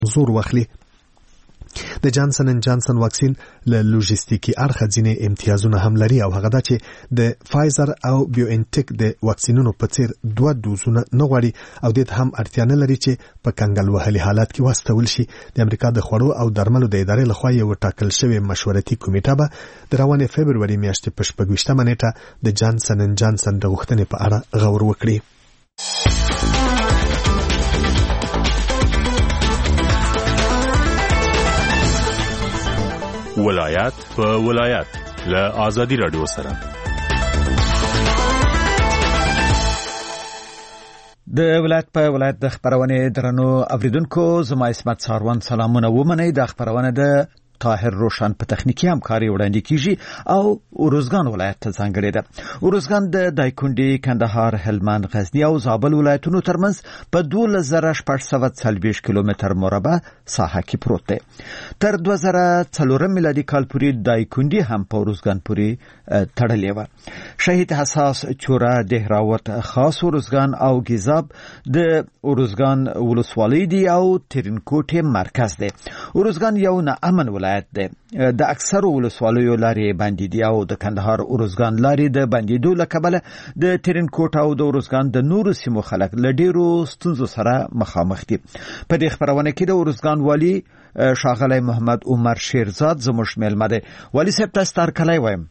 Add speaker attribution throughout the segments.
Speaker 1: زور واخلي. د جانسن اند جانسن واکسین له لوجستیکي اړخه ځینې امتیازونه هم لري او هغه دا چې د فایزر او بیوانټیک د واکسینونو په څیر 2 دوزونه نه غواړي او د هم اړتیا نه لري چې په کنګل وهلي حالات کې واستول شي. د امریکا د خوړو او درملو د ادارې لخوا یو ټاکل شوی مشورتي کمیټه به د روانې فبروري میاشتې په 26مه نیټه د جانسن اند جانسن د غوښتنې په اړه غور وکړي.
Speaker 2: ولایت په ولایت له آزادی رادیو سره
Speaker 3: د ولایت په ولایت د خبرونه درنو اوریدونکو زما اسمت ساروان سلامونه ومنئ. د خبرونه د طاهر روشن په تخنیکی همکاري وړاندې کیږي او اروزګان ولایت ته ځانګړې ده. اروزګان د دایکنډي، کندهار، هلمند، غزنی او زابل ولایتونو ترمنځ په 12640 کیلومتر مربع ساحه کې پروت دی. تر 2004 میلادي کال پورې دایکنډي هم په اروزګان پورې تړلې و. شهید حساس، چوره، دهراوت، خاص اروزګان او ګیزاب د اروزګان ولسوالۍ دی او ترینکوټ مرکز دی. اروزګان یو ناامن ولایت ده. د اکثر ولسوالیو لارې بندي دي او د کندهار اروزګان لارې د بندیدو له کبله د ترینکوټ او د اروزګان د نورو سیمو خلک له ډیرو ستونزو سره مخامخ دي. په دې خبرونه کې د اروزګان والی ښاغلی محمد عمر شیرزاد زموږ میلمه دی. والی صاحب تاسو ته هرکلی وایم.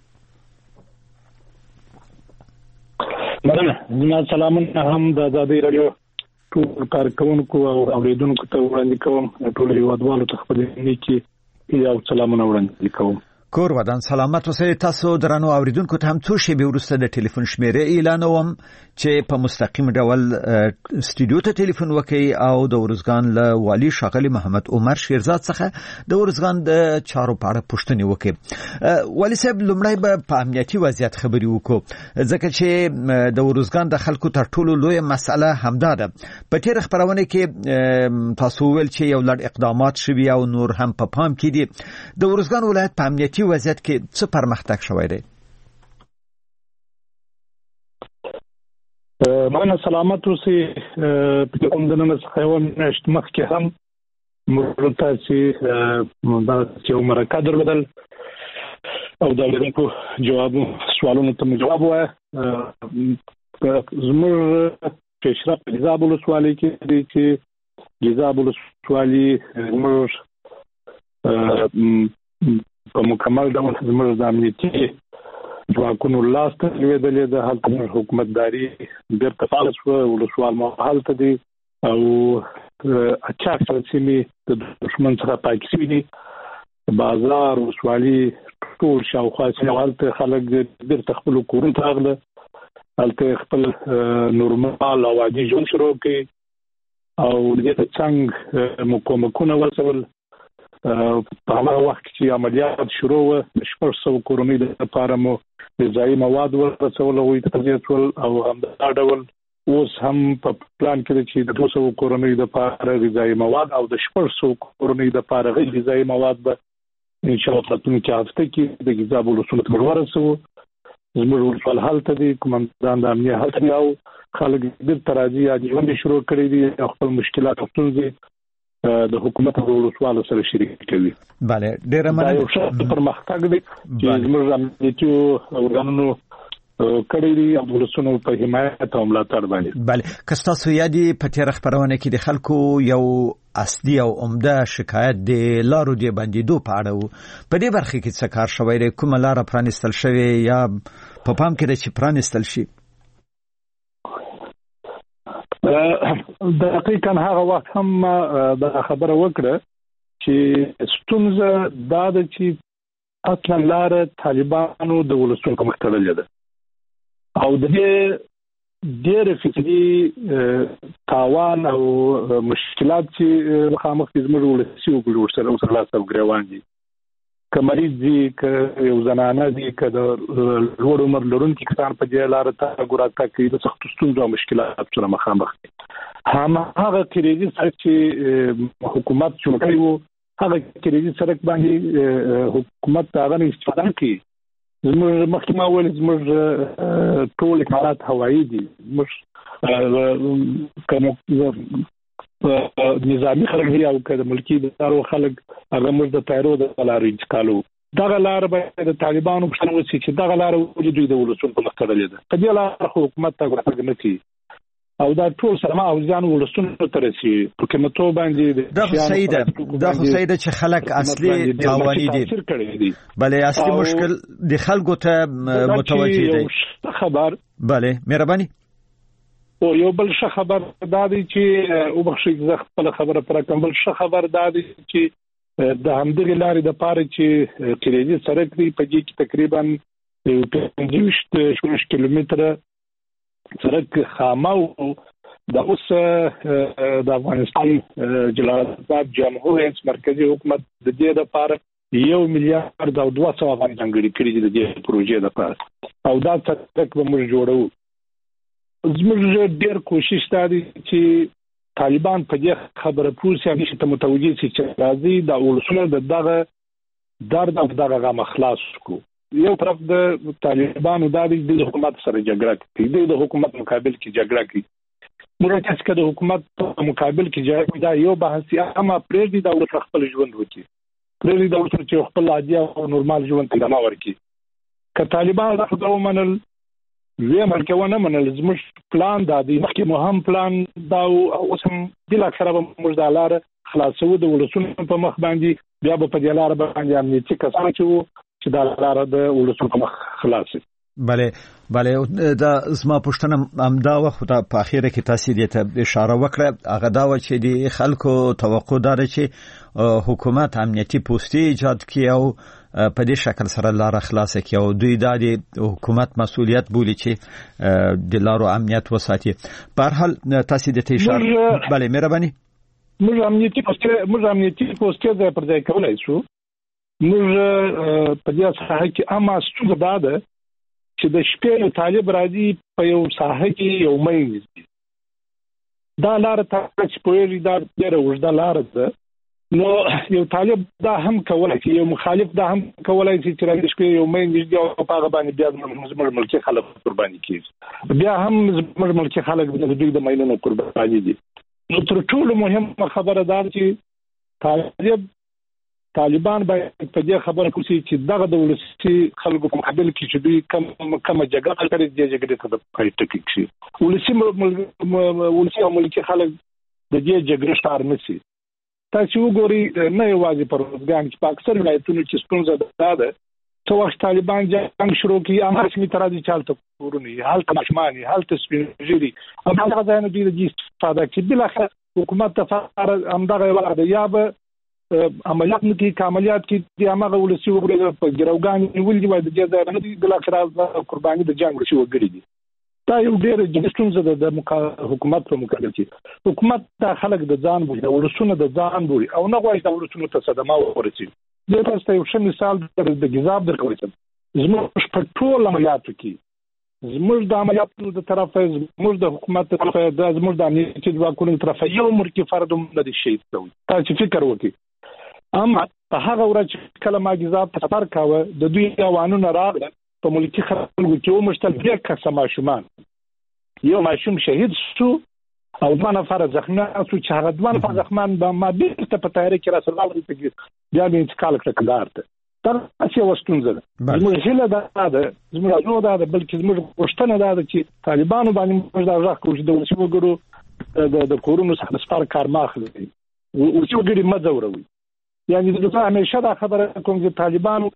Speaker 4: مننه. سلامونه هم د آزادۍ راډیو ټول کارکونکو او اوریدونکو ته وړاندې کوم. ټول هیوادوالو ته خپل نیکی یو سلامونه وړاندې کوم.
Speaker 3: کور ودان سلامت اوسئ. تاسو درنو اوریدونکو ته هم څو شیبې وروسته د ټلیفون شمیرې اعلانوم چې په مستقیم ډول سټوډیو ته ټلیفون وکړئ او د اروزګان له والی ښاغلي محمد عمر شیرزاد څخه د اروزګان د چارو په اړه پوښتنې وکړئ. والی صاحب لومړی به په امنیتي وضعیت خبرې وکړو ځکه چې د اروزګان د خلکو تر ټولو لویه مسأله همدا ده. په تیر خبرونه کې تاسو ویل چې یو لړ اقدامات شوي او نور هم په پام کې دي. د اروزګان ولایت په امنیتي وضعیت کې څه پرمختګ شوی دی؟
Speaker 4: مننه. سلامت اوسئ. په کوم دنه څخه یو میاشت مخکې هم موږ تاسو دا چې مرکه درلودل او دا ورته جواب سوالونو ته جواب وای. زموږ پیشرفت ګیزاب ولسوالۍ کې دی چې ګیزاب ولسوالۍ زموږ په مکمل ډول زموږ د امنیتي ځواکونو لاس ته لوېدلې ده. هلته حکومتداري بیرته فعال شوه. ولسوال مو هلته دي او اچاک سیمې د دښمن څخه پاکې شوي دي. بازار، ولسوالي ټول شاوخوا سیمې هلته خلک بیرته خپلو کورونو ته راغله. هلته خپل نورمال او عادي ژوند شروع کړي او دې ته څنګه مقاومتونه ورسول. په هغه وخت کې عملیات شروع و. 600 کورنۍ لپاره مو غذایي مواد ورسول او تجهیز او همدا ډول اوس هم په پلان کې چې د 200 کورنۍ لپاره غذایي مواد او د 600 کورنۍ لپاره غیر غذایي مواد به ان شاء الله راتلونکي هفته کې د ګیزاب ولسوالۍ ته ورسوو. زموږ ولسوال هلته دي، قومندان د امنیت هلته دي او خلک بیرته راځي عادي ژوند شروع کړي دي او خپل مشکلات او ستونزې د حکومت او ولسوالو سره شریک کوي.
Speaker 3: بله ډیره مننه.
Speaker 4: یو ښه پرمختګ دی چې زموږ امنیتي ارګانونو کړی دی او ولسونو په حمایت او ملاتړ باندې.
Speaker 3: بله که ستاسو یادي په تیر خبرونه کې د خلکو یو اصلي او عمده شکایت د لارو د بندیدو په اړه و. په دې برخه کې څه کار شوی دی؟ کومه لاره پرانیستل شوې یا په پام کې ده چې پرانیستل شي؟
Speaker 4: دقیقاً هغه وخت هم دا خبره وکړه چې ستونزه دا ده چې اصلا لاره طالبانو د ولسونو په مخ تړلې ده او د دې ډېر فکري تاوان او مشکلات چې مخامخ دي زموږ ولسي وګړو سره لاسو ګریوان دي. که مریض دي، که یو زنانه دي، که د لوړ عمر لرونکي کسان په دې لاره ته ګوراتګ کوي د سختو ستونزو او مشکلاتو سره مخامخ دي. هغه کریزي سړک چې حکومت جوړ کړی و، هغه کریزي سړک باندې حکومت هغه استفاده کوي. زموږ مخکې ما ویل زموږ ټول اکمالات هوایي دي. زموږ نظامی خلک دی او کله ملکی ادارو خلک هغه موږ د تایرو د لارې انتقالو دغه لار به د طالبانو په شان وسی چې دغه لار وجود د ولسون په مختلفه ده په دې لار حکومت ته غوښتنه نه کوي او دا ټول سره او ځان ولسون ته رسي په کومه باندې
Speaker 3: د حسین چې خلک اصلي تاواني دي بلې اصلي مشکل د خلکو ته متوجه دي
Speaker 4: خبر
Speaker 3: بله مهرباني
Speaker 4: او یو بل ښه خبر دا دی چې او بخښي زه خپل خبره پر کوم بل ښه خبر دا دی چې د همدغه لارې د پاره چې کلیدي سړک دی په دې کې تقریبا 25 کیلومتره سړک خامو د اوس د افغانستان جلال آباد جمهوریت مرکزی حکومت د دې لپاره 1 میلیارډ او 200 افغان ځانګړي کړي دي د دې پروژې لپاره او دا سړک به موږ جوړو زموږ ډېر کوشش دی چې طالبان په دې خبره پوښتنه کوي چې متوجي شي چې راځي د ولسونو د دغه درد او دغه غم خلاص کو یو طرف د طالبانو د حکومت سره جګړه کوي د حکومت مقابل کې جګړه کوي موږ چې د حکومت په مقابل کې جګړه کوي دا یو بحث اما پرېږدي د ولس خپل ژوند وکړي پرېږدي د ولس چې خپل عادي او نورمال ژوند ته ادامه ورکړي که طالبان دا خبره ومنل وی مرکونه منل زموږ پلان دا دی مخکې مهم پلان دا او سم د اخره موږ د لار خلاصو د ولسونو په مخ باندې بیا په دې لار باندې امنیتي کسان چې دا لار د ولسونو په مخ خلاصي
Speaker 3: بله دا زما پښتنه امدا وخت په اخیره کې تاسو دې ته اشاره وکړه هغه دا و چې د خلکو توقع دار چې حکومت امنیتي پوسټي ایجاد کړي او په دې شکل سره لار خلاص کړي او دوی د حکومت مسؤلیت بولي چې د لارو امنیت وساتي په هر حال تاسو دې ته اشاره بله مهرباني
Speaker 4: موږ امنیتي پوسټي پر ځای کولای شو موږ په دې ساحه کې اما څه ده چې د شپې یو طالب راځي په یو ساحه کې یو مې دا لار ته چې پوهیږي دا ډېره اوږده لار ده نو یو طالب دا هم کولای شي یو مخالف دا هم کولای شي چې راځي شپې یو مې نږدې او په هغه باندې بیا زموږ ملکي خلک قرباني کیږي بیا هم زموږ ملکي خلک د دوی د مینونو قرباني دي نو تر ټولو مهمه خبره ده چې طالبان باید په دې خبره کوي چې دغه د ولسي خلکو په مقابل کې چې دوی کومه جګړه کوي د جګړې ته د پایټکی شي ولسي او ملکي خلک د دې جګړې شار نشي تاسو وګورئ نه یوازې پر افغان چې په اکثر ولایتونو کې ستونزه ده څو وخت طالبان جنگ شروع کړي هغه رسمي ترازی چالت کورونی حالت مشماني حالت سپینجری او هغه ځای نه دی استفاده کوي بل اخر حکومت ته همدغه وړاندې یا به عملیات نه کې عملیات کې د هغه ولسی وګړي په ګروګان ولې وای د جزا نه دي د اخر قرباني د جنگ ولسی وګړي دي دا یو ډېر جګستونزه د حکومت په مقابل کې حکومت د خلک د ځان بوي د ولسونو د ځان بوي او نه غواړي د ولسونو ته صدمه ورسي زه تاسو یو ښه مثال د جزاب درکوم زموږ په ټول عملیاتو کې زموږ د عملیاتو د طرفه زموږ د حکومت طرفه د زموږ د امنیتي ځواکونو طرفه یو مرکي فرد نه دي شي تاسو فکر وکړئ اما په هغه ورځ کله ما جزاب سفر کاوه د دوی قوانینو راغله په ملکی خلکو کې مشتل ډېر کسه ماشومان یو ماشوم شهید شو او دوه نفر زخمی شو چې هغه دوه نفر زخمان به ما بیرته په تیاری کې رسول الله په بیا به انتقال کړ کډار ته تر اسی وستونزه زموږ هله ده زموږ ازو ده بلکې زموږ پښتنه ده چې طالبانو باندې موږ دا ځخ کوو چې د وسو وګړو د کورونو څخه سپار کار ماخلي او چې وګړي مزوروي یعنی د څه همیشه دا خبره کوم چې طالبانو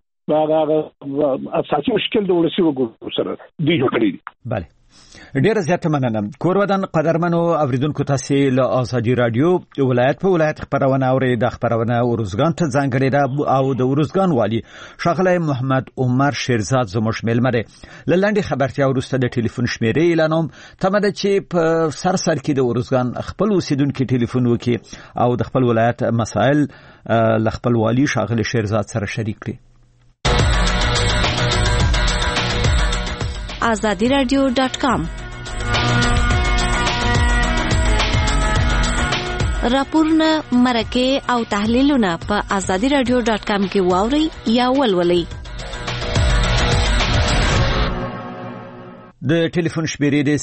Speaker 4: هغه اساسي مشکل د ولسی وګړو سره دی جوړ کړی
Speaker 3: بله ډیر زیات مننه کورودن قدرمنو اوریدونکو تاسو له ازادي رادیو ولایت په ولایت خبرونه اوري د خبرونه ورزګان ته ځانګړي ده او د ورزګان والی شغله محمد عمر شیرزاد زموږ ملمره لنډي خبرتیا ورسته د ټلیفون شمیرې اعلانوم تمه ده چې په سر کې د ورزګان خپل اوسیدونکو ټلیفون وکي او د خپل ولایت مسائل ل خپل والی شغله شیرزاد سره شریک کړي
Speaker 5: azadiradio.com راپورونه مرکه او تحلیلونه په azadiradio.com کې واوري یا ولولئ
Speaker 3: د ټلیفون شمیرې د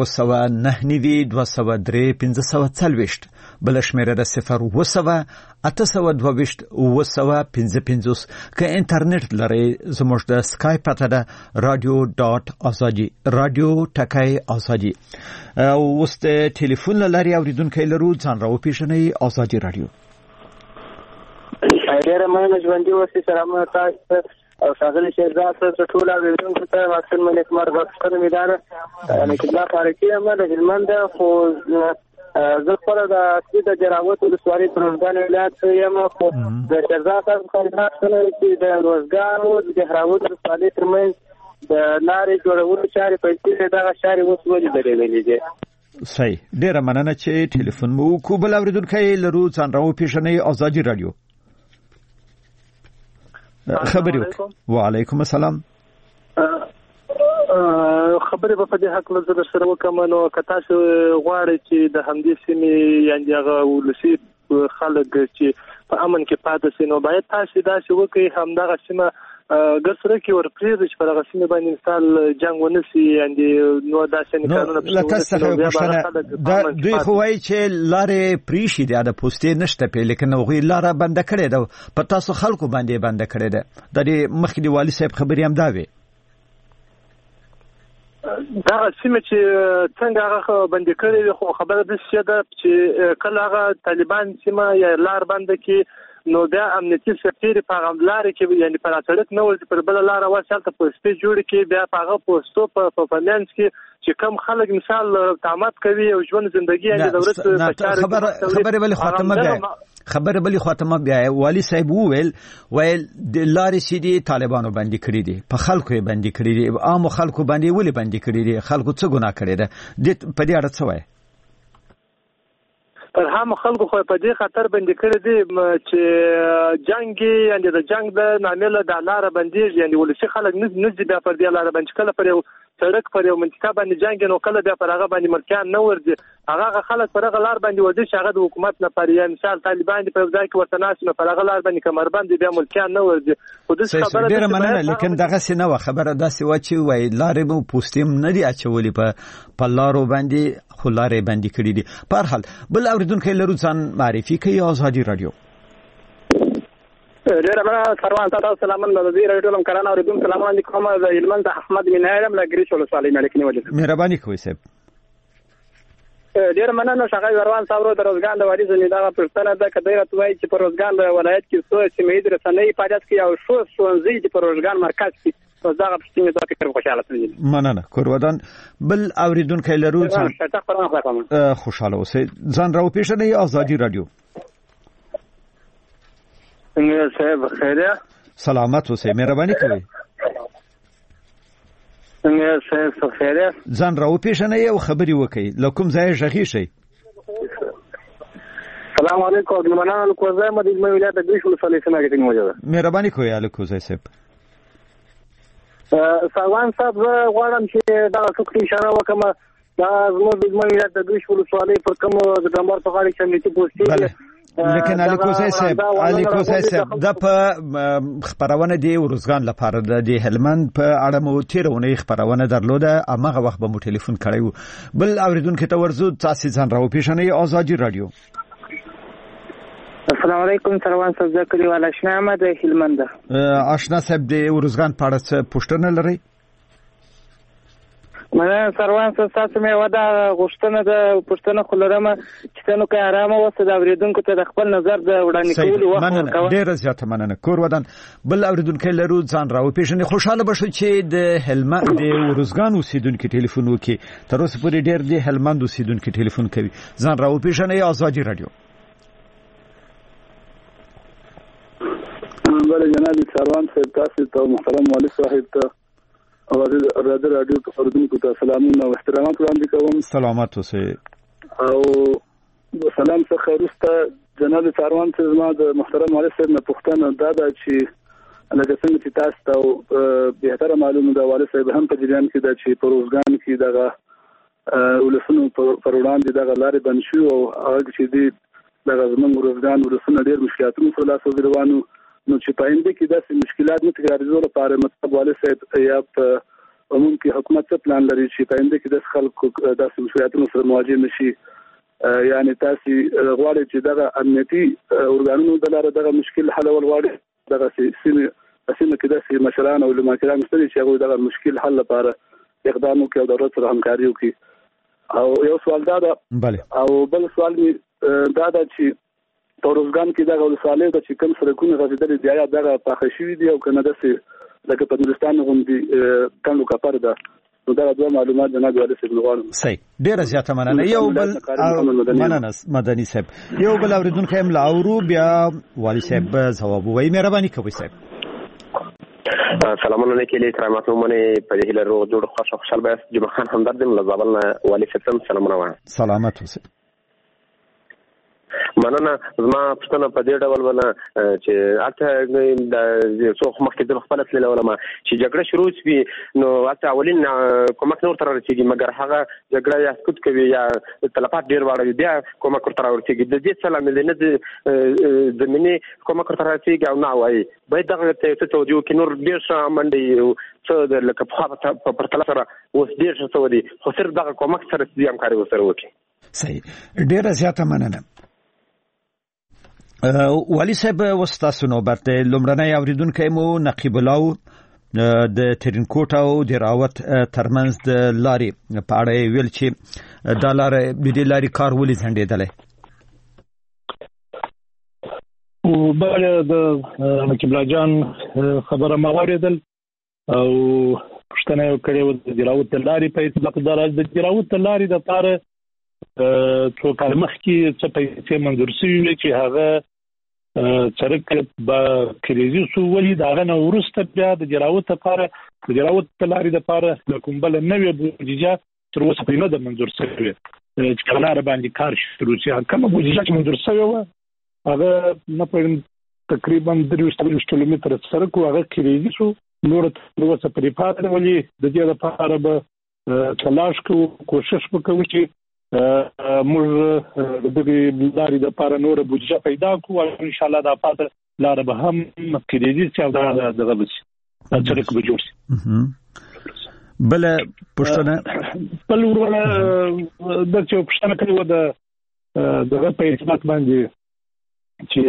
Speaker 3: 02992031540 بل شمیره د 080822255 که انټرنیټ لري زموږ د اسکایپ پته ده radio.azadi radio.azadi اوس د ټلیفون لري اوریدونکو لرو ځان راو پیژنې ازادي رادیو
Speaker 6: ډیره مننه ژوندۍ اوسئ سلامونه تاسو او ښاغلي شهزاد ته ټول اوریدونکو ته واکسن ملک مرګ ستنه میدانه نکلا فارقي هم د هلمند خو زه خپل د اصلي د جراوت ولسوالۍ ترنګان ولایت یم خو د شهزاد صاحب خدمات سره چې د روزګار او د جراوت ولسوالۍ ترمنځ د لارې جوړولو چارې پیسې دغه چارې اوس ولې درېدلې دي.
Speaker 3: صحیح ډیره مننه چې ټلیفون مو کو بل اوریدونکو لرو ځان راو پیژنې ازادي رادیو خبرې وعلیکم السلام
Speaker 4: خبرې په دې حق له زړه سره وکم نو کتا شو غواړي چې د همدې سیمې یعنی هغه ولسی خلک چې په امن کې پاتې شي نو باید تاسو دا شو کوي همدغه سیمه ګسره کې ورپریږي چې په هغه سیمه باندې مثال جنگ ونسي یعنی نو دا څنګه قانون په دوی خو وايي چې لارې پریشي د پوسټې نشته په لیکن هغه لاره بند کړي ده په تاسو خلکو باندې بند کړي ده د مخکې دی والی صاحب خبري هم دا وي دا سیمه چې څنګه هغه بند کړي خو خبره ده چې کله هغه طالبان سیمه یا لار بند کې نو بیا امنیتي سفیر په غملارې کې یعنی په سړک نه ورځي پر بل لار واسه ته پوسټ جوړ کې بیا هغه پوسټو په فنانس کې چې کم خلک مثال تعامل کوي او ژوند ژوندۍ یعنی دولت
Speaker 3: خبره بلی خاتمه بیا والی صاحب وویل د لارې سیدي طالبانو باندې کړی دي په خلکو یې باندې کړی دي عام خلکو باندې ولې باندې کړی دي خلکو څه ګناه کړی ده په دې اړه څه وایي
Speaker 4: پر هم خلکو خو په دې خاطر باندې کړی دي چې جنگ یعنی د جنگ د نامل د لار باندې یعنی ولسی خلک نه بیا پر دې لار باندې کله پر یو سړک پر یو منطقه باندې جنگ نو کله بیا پر هغه باندې ملکیان نه ورځي هغه خلک پر هغه لار باندې ورځي چې هغه د حکومت نه پر یا مثال طالبان په ځای کې ورته ناس نه پر هغه لار باندې کمربند بیا ملکیان نه ورځي خو د خبره
Speaker 3: ډیره مننه لیکن دغه سینه خبره داسې و چې وای لارې مو پوسټیم نه دی اچولې په لارو باندې خو لارې باندې کړې دي په هر حال بل اوریدونکو لرو ځان معرفي کوي ازادي رادیو
Speaker 6: ډیره مننه سروان تاسو سلامونه د دې رادیو لم کرانه اوریدونکو سلام علیکم د هلمند احمد مینایم لګری شول سوالي ملک نیولې
Speaker 3: مهرباني کوئ صاحب
Speaker 6: ډیر مننه شغال روان صاحب د روزګان د وادي زنی دا پرستانه د کډیر توای چې په روزګان د ولایت کې څو سیمې درسنۍ پاجات کې او شو سونځي د روزګان مرکز کې دا پرستینه دا فکر خوشاله شوم
Speaker 3: مننه کورودان بل اوریدونکو لرو خوشاله اوسئ ځان راو پیژنې ازادي رادیو
Speaker 6: څنګه صاحب خیره
Speaker 3: سلامت اوسئ مهرباني کوئ
Speaker 6: څنګه صاحب خیره
Speaker 3: ځان راو پیژنې او خبري وکړئ لکم ځای ژغی شي
Speaker 6: سلام علیکم د مننه کوزه مدینه ولایت د ګیشول سلیسنه کې موجوده
Speaker 3: مهرباني کوئ الکو ځای صاحب
Speaker 6: سروان صاحب غواړم چې دا څوک اشاره وکم دا زموږ د ولایت د ګیشول سوالې پر کوم د ډمبر په غاړه کې امنیتي پوسټي
Speaker 3: لیکن الکو صاحب دا په خبرونه دی ورزګان لپاره د هلمند په اړه مو تیرونه خبرونه درلوده امغه وخت به مو ټلیفون کړیو بل اوریدونکو ته ورزو تاسو ځان راو پیژنې ازادي رادیو
Speaker 6: السلام علیکم سروان صاحب ذکر والا آشنا ما د هلمند
Speaker 3: آشنا صاحب د ورزګان په اړه پوښتنه لري
Speaker 6: مننه سروان صاحب تاسو مې ودا غوښتنه د پښتنه خلرمه چې تاسو کې آرامه وسه د اوریدونکو ته د خپل نظر د وړاندې کولو وخت ورکوي
Speaker 3: ډیر زیاته مننه کور ودان بل اوریدونکو لرو ځان راو پیژنې خوشاله بشو چې د هلمند د ورزګان اوسیدونکو ټلیفون وکي تر اوسه پورې ډیر د هلمند اوسیدونکو ټلیفون کوي ځان راو پیژنې ازادي رادیو
Speaker 4: بل جناب سروان صاحب تاسو ته محترم والي صاحب ته رادیو ته اوریدونکو ته سلامونه او احترامات وړاندې کوم
Speaker 3: سلامات اوسئ
Speaker 4: او سلام څخه وروسته جناب سروان صاحب ما د محترم والي صاحب نه پوښتنه دا ده چې لکه څنګه چې تاسو ته بهتره معلومه ده والي صاحب هم په جریان کې ده چې په روزګان کې دغه ولسونو پر وړاندې دغه لارې بند شو او هغه چې دي دغه زموږ روزګان ولسونه ډېر مشکلاتونو سره لاس روانو نو چې په انده کې داسې مشکلات نه تکرارېدو لپاره مطلب والي صاحب یا په ممکن حکومت څه پلان لري چې په انده کې د خلکو داسې مسؤلیتونو سره مواجه نشي یعنی تاسو غواړئ چې دغه امنیتي اورګانونو د لارې دغه مشکل حل ولغواړي دغه سیمه کې داسې مشران او علماء مستدي چې هغه دغه مشکل حل لپاره اقدام وکړي او دولت سره همکاري وکړي او یو سوال دا ده او بل سوال می دا ده چې تورزګان کې دغه ولسوالۍ د چې کوم سرکونه غځېدلې دي یا دغه پاخه شوي دي او کنه داسې لکه په نورستان غوندې کندو کپر ده نو دا دوه معلومات جناب والي صاحب غواړم
Speaker 3: صحیح ډیره زیاته مننه یو بل مننه مدني صاحب یو بل اوریدونکو هم لاورو بیا والي صاحب ځواب وایي مهرباني کوئ صاحب
Speaker 7: سلامونه لیکلي کرامت مونږ په دې هیله روغ جوړ خوشحال به جمعه خان همدرد لزابل والي صاحب سلامونه وایم
Speaker 3: سلامت اوسئ
Speaker 7: مننه زما پښتنه په دې ډول ونه چې اته د څو مخکې د خپل تل علماء چې جګړه شروع شي نو اته اولین کومک نور تر رسیدي مګر هغه جګړه یا سکوت کوي یا تلفات ډیر واړوي بیا کومک تر رسیدي د دې سلام نه زميني کومک تر رسیدي او نه وایي باید دغه ته توجه کې نور ډیر څه منډي څه د لکه په پرتله سره اوس ډیر څه ودی خو صرف دغه کومک سره دې همکاري وسره وکړي
Speaker 3: صحیح ډیر زیاته مننه والي صاحب وستاسو نوبت لومړنۍ اوریدونکو مو نقیب الله د ترینکوټ او د راوت ترمنځ د لارې په اړه ویل چې د لارې د لارې کار ولې ځنډېدلی
Speaker 4: او بل د نقیب الله جان خبره ما واردل او پښتنه یو کړي و د راوت لارې په اطلاق درجه د راوت لارې د لپاره څو کال مخکې څه پیسې منظور شوي چې هغه چرک با کریزي سو ولې داغه نو ورسته بیا د جراوت لپاره د جراوت لارې لپاره د کومبل نوې بودیجه تر اوسه په نه د منظور شوی چې کله را باندې کار شروع شي کومه بودیجه چې منظور شوی و هغه نه په تقریبا 300 کیلومتر سره کو هغه کریزي سو نور تر اوسه پرې پاتې ولې د دې لپاره به تلاش کوو کوشش وکړو چې موږ د دې لارې د لپاره نور بودیجه پیدا کوو او ان شاء الله د پاتې لارې به هم کېږي چې دا دغه بس ترک به جوړ شي
Speaker 3: بل پښتنه
Speaker 4: بل ورونه د چې پښتنه کوي د دغه په اعتماد باندې چې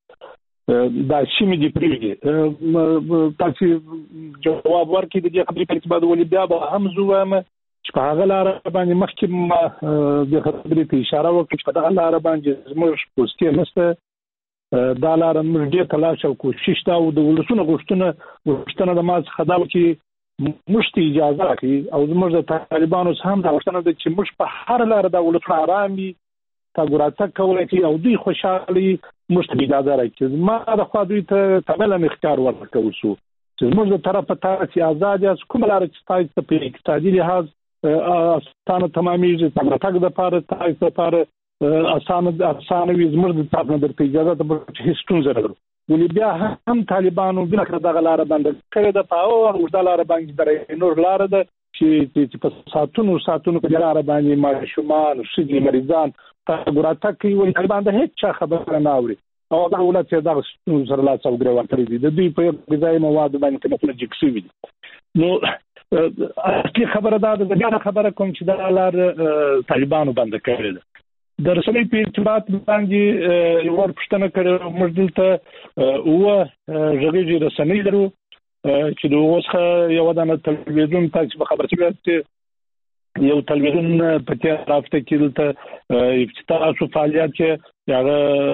Speaker 4: دا شي مې دی پریږي تاسو جواب ورکړئ د دې خبرې په اعتماد ولې بیا به هم زوام چې په هغه لار باندې مخکې د خبرې ته اشاره وکړه چې په دغه لار باندې زموږ پوسټي نشته دا لار موږ ډېر تلاش او کوشش تا او د ولسونو غوښتنه د ما څخه دا چې موږ ته اجازه راکړي او زموږ د طالبانو هم دا غوښتنه ده چې موږ په هر لار د ولسونو آرامي تاګوراته کولای شي او دوی خوشحالي موږ ته اجازه راکړي ما د خو دوی ته تمام اختیار ورکړو چې موږ د طرفه تاسو آزاد یاست کوم لار چې تاسو په اقتصادي لحاظ اسانه تمامېږي تګ د پاره تاسو لپاره اسانه وي زموږ د طرف نه درته اجازه ته هیڅ ستونزه نه لرو ولې بیا هم طالبانو بل کړه دغه لار باندې کړه د پاو او د لار باندې درې نور لار ده چې په ساتونو په لار باندې ماشومان شدي مریضان تګوراته کوي ولې طالبان د هیڅ خبره نه اوري او دا ولات چې دا سره لا څو ګرو ورکړي دي د دوی په غذایی مواد باندې کومه جکسي وي نو اصلي خبره دا ده دا خبره کوم چې دا لار طالبانو باندې کړل د رسمي په ارتباط باندې یو پښتنه کړو موږ دلته او ژغوري رسمي درو چې د اوسه یو دانه تلویزیون تاسو خبر چې یو تلویزیون په تیر هفته کې دلته افتتاح شو فعالیت چې هغه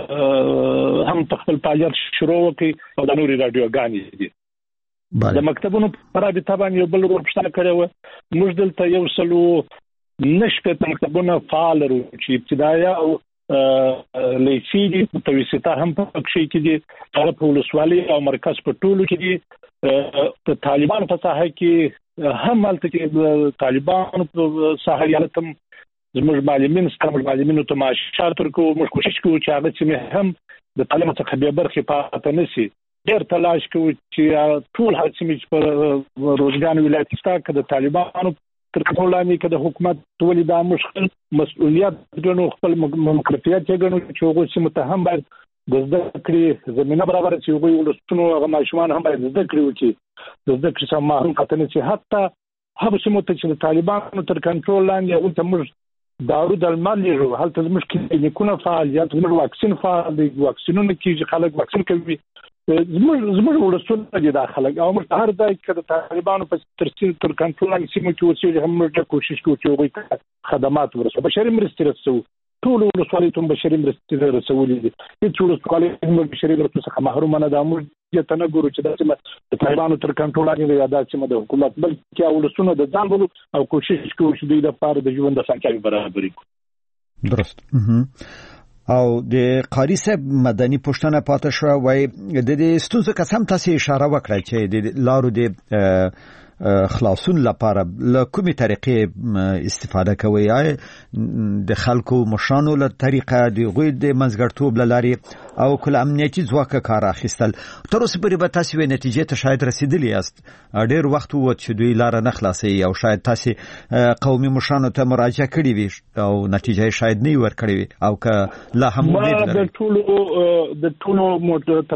Speaker 4: هم په خپل فعالیت شروع وکړي او د نوري رادیوګانې دي د مکتبونو پر رابطه باندې یو بل ورپښتنه کړو موږ دلته یو سلو نشته مکتبونه فعال لرو چې ابتدایي او لیسي دي متوسطه هم پکې کې دي هغه په ولسوالۍ او مرکز په ټولو کې دي په طالبانو په ساحه کې هم مالته کې طالبانو په ساحه یالتم زموږ معلمین ته معاشات ورکو موږ کوشش کوو چې هغه چې هم د تعلیم څخه به برخه پاتې نشي ډېر تلاش کوو چې ټول هڅې چې په روزګان ولایت کې د طالبانو تر ټولانه کې د حکومت ولې د مشکل مسؤلیت ګڼو خپل مکلفیت ګڼو چې هغه چې متهم باید د زده کړې زمينه برابر چې هغه ولستونو هغه ماشومان هم باید زده کړي وکړي د زده کړې سم محروم پاتې نه شي حتی هغه سیمو ته چې د طالبانو تر کنټرول لاندې هغه ته موږ دارو درمل لرو هلته زموږ کلینیکونه فعالیت زموږ واکسین فعال دي واکسینونه کیږي خلک واکسین کوي زموږ ولسونه دي دا خلک او موږ هر ځای کې د طالبانو په تر کنټرول لاندې سیمو کې اوسېږي هم موږ کوشش کوو چې هغوی خدمات ورسوو بشري مرستې رسوو ټول ولسوالۍ ته بشري مرستې رسولې دي هیڅ ولسوالۍ هم بشري مرستو څخه محرومه نه ده موږ ته نه ګورو چې دا سیمه د طالبانو تر کنټرول لاندې یا دا سیمه د حکومت بلکې ولسونه د ځان بولو او کوشش کوو چې دوی لپاره د ژوند اسانتیاوې برابرې کړو.
Speaker 3: درست. او د قاری صاحب مدني پوښتنه پاتې شو وای د دې ستونزو قسم تاسو اشاره وکړه چې د لارو د خلاصون لپاره له کومې طریقې استفاده کوي د خلکو مشانو له طریقه د غوی د منځګړتوب لارې او کله امنیتي ځواک کار اخیستل تر اوسه پورې به تاسو نتیجې ته شاید رسیدلی یاست ډېر وخت وو چې دوی لار نه خلاصي او شاید تاسو قومي مشانو ته مراجعه کړې وي او نتیجه شاید نه ورکړې وي او که لا هم
Speaker 4: د ټولو موټر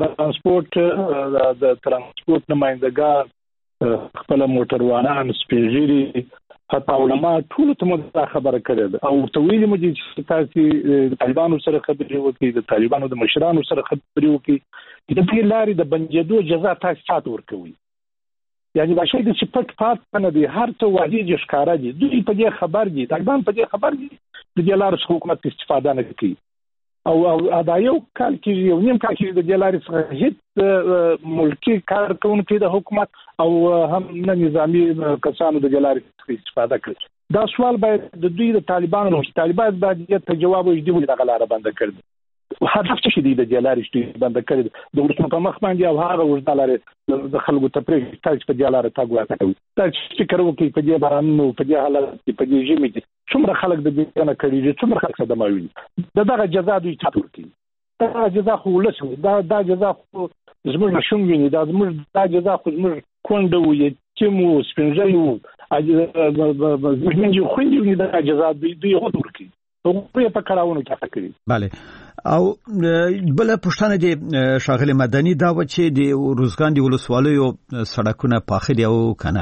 Speaker 4: ترانسپورت نمائندګان خپل موټروانان سپینږیري حتی علما ټول ته مو خبره کړې ده او تویل مو چې تاسو طالبانو سره خبرې وکړي د طالبانو د مشرانو سره خبرې وکړي د دې لارې د بنجدو جزا تاسو چاته ورکوي یعنی دا شی د سپټ پات نه دی هر څه واجب ښکارا دي دوی په دې خبر دي طالبان په دې خبر دي د دې لارې حکومت استفاده نه کوي او دا یو کال کې یو نیم کال کې د دې لارې څخه هیڅ ملکی کارکونکي د حکومت او هم نه نظامی کسانو د دې لارې څخه استفاده کوي دا سوال باید د دوی د طالبانو باید ته جواب وي د غلاره بند کړي هدف څه دی د دې لارې چې بند کړي د ورسره په مخ باندې او هغه ورته لارې د خلکو ته پرې تاسو په دې لارې تاګ وکړئ تاسو فکر وکړئ په دې بارانو په دې حالت کې په دې ژمي کې څومره خلک د دې نه کړي څومره خلک صدمه وي دغه جزا دوی چاته ورکړي دا جزا خو ولسو دا جزا خو زموږ نشم ویني دا جزا خو زموږ کونډه وي چې مو سپینځي وو زموږ خو یې دا جزا دوی ورکړي په پکړاونو کې کړی.
Speaker 3: bale او بل پښتنه دي شاغله مدني دا و چې د روزګان دی ولسوالیو سړکونه پاخه دی او کنه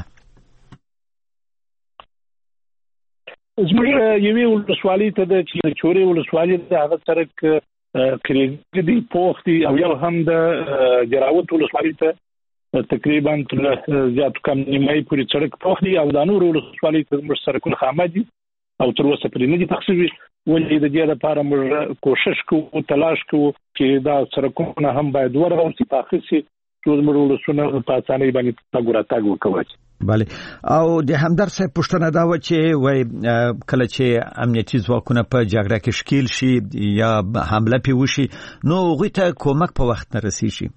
Speaker 4: زموږ یوې ولسوالۍ ته د چوري ولسوالۍ د هغه سړک کړي دی پوښتي او یو هم د جراوت ولسوالۍ ته تقریبا زیات کم نیمه پورې سړک پوښتي او د نور ولسوالۍ ته موږ سړکونه خامه دي او تر اوسه پرې نه دي تخصیص ولې د دې لپاره موږ کوشش کوو تلاش کوو چې دا سرکونه هم باید ورغوسي تخصیص ټول موږ ولسونه په اسانۍ باندې تاګ وکوي.
Speaker 3: bale او د همدر صاحب پښتنه دا و چې وای کله چې امنیتي ځواکونه په جګړه کې شکیل شي یا حمله پیوشي نو غوی ته کومک په وخت نه رسیږي.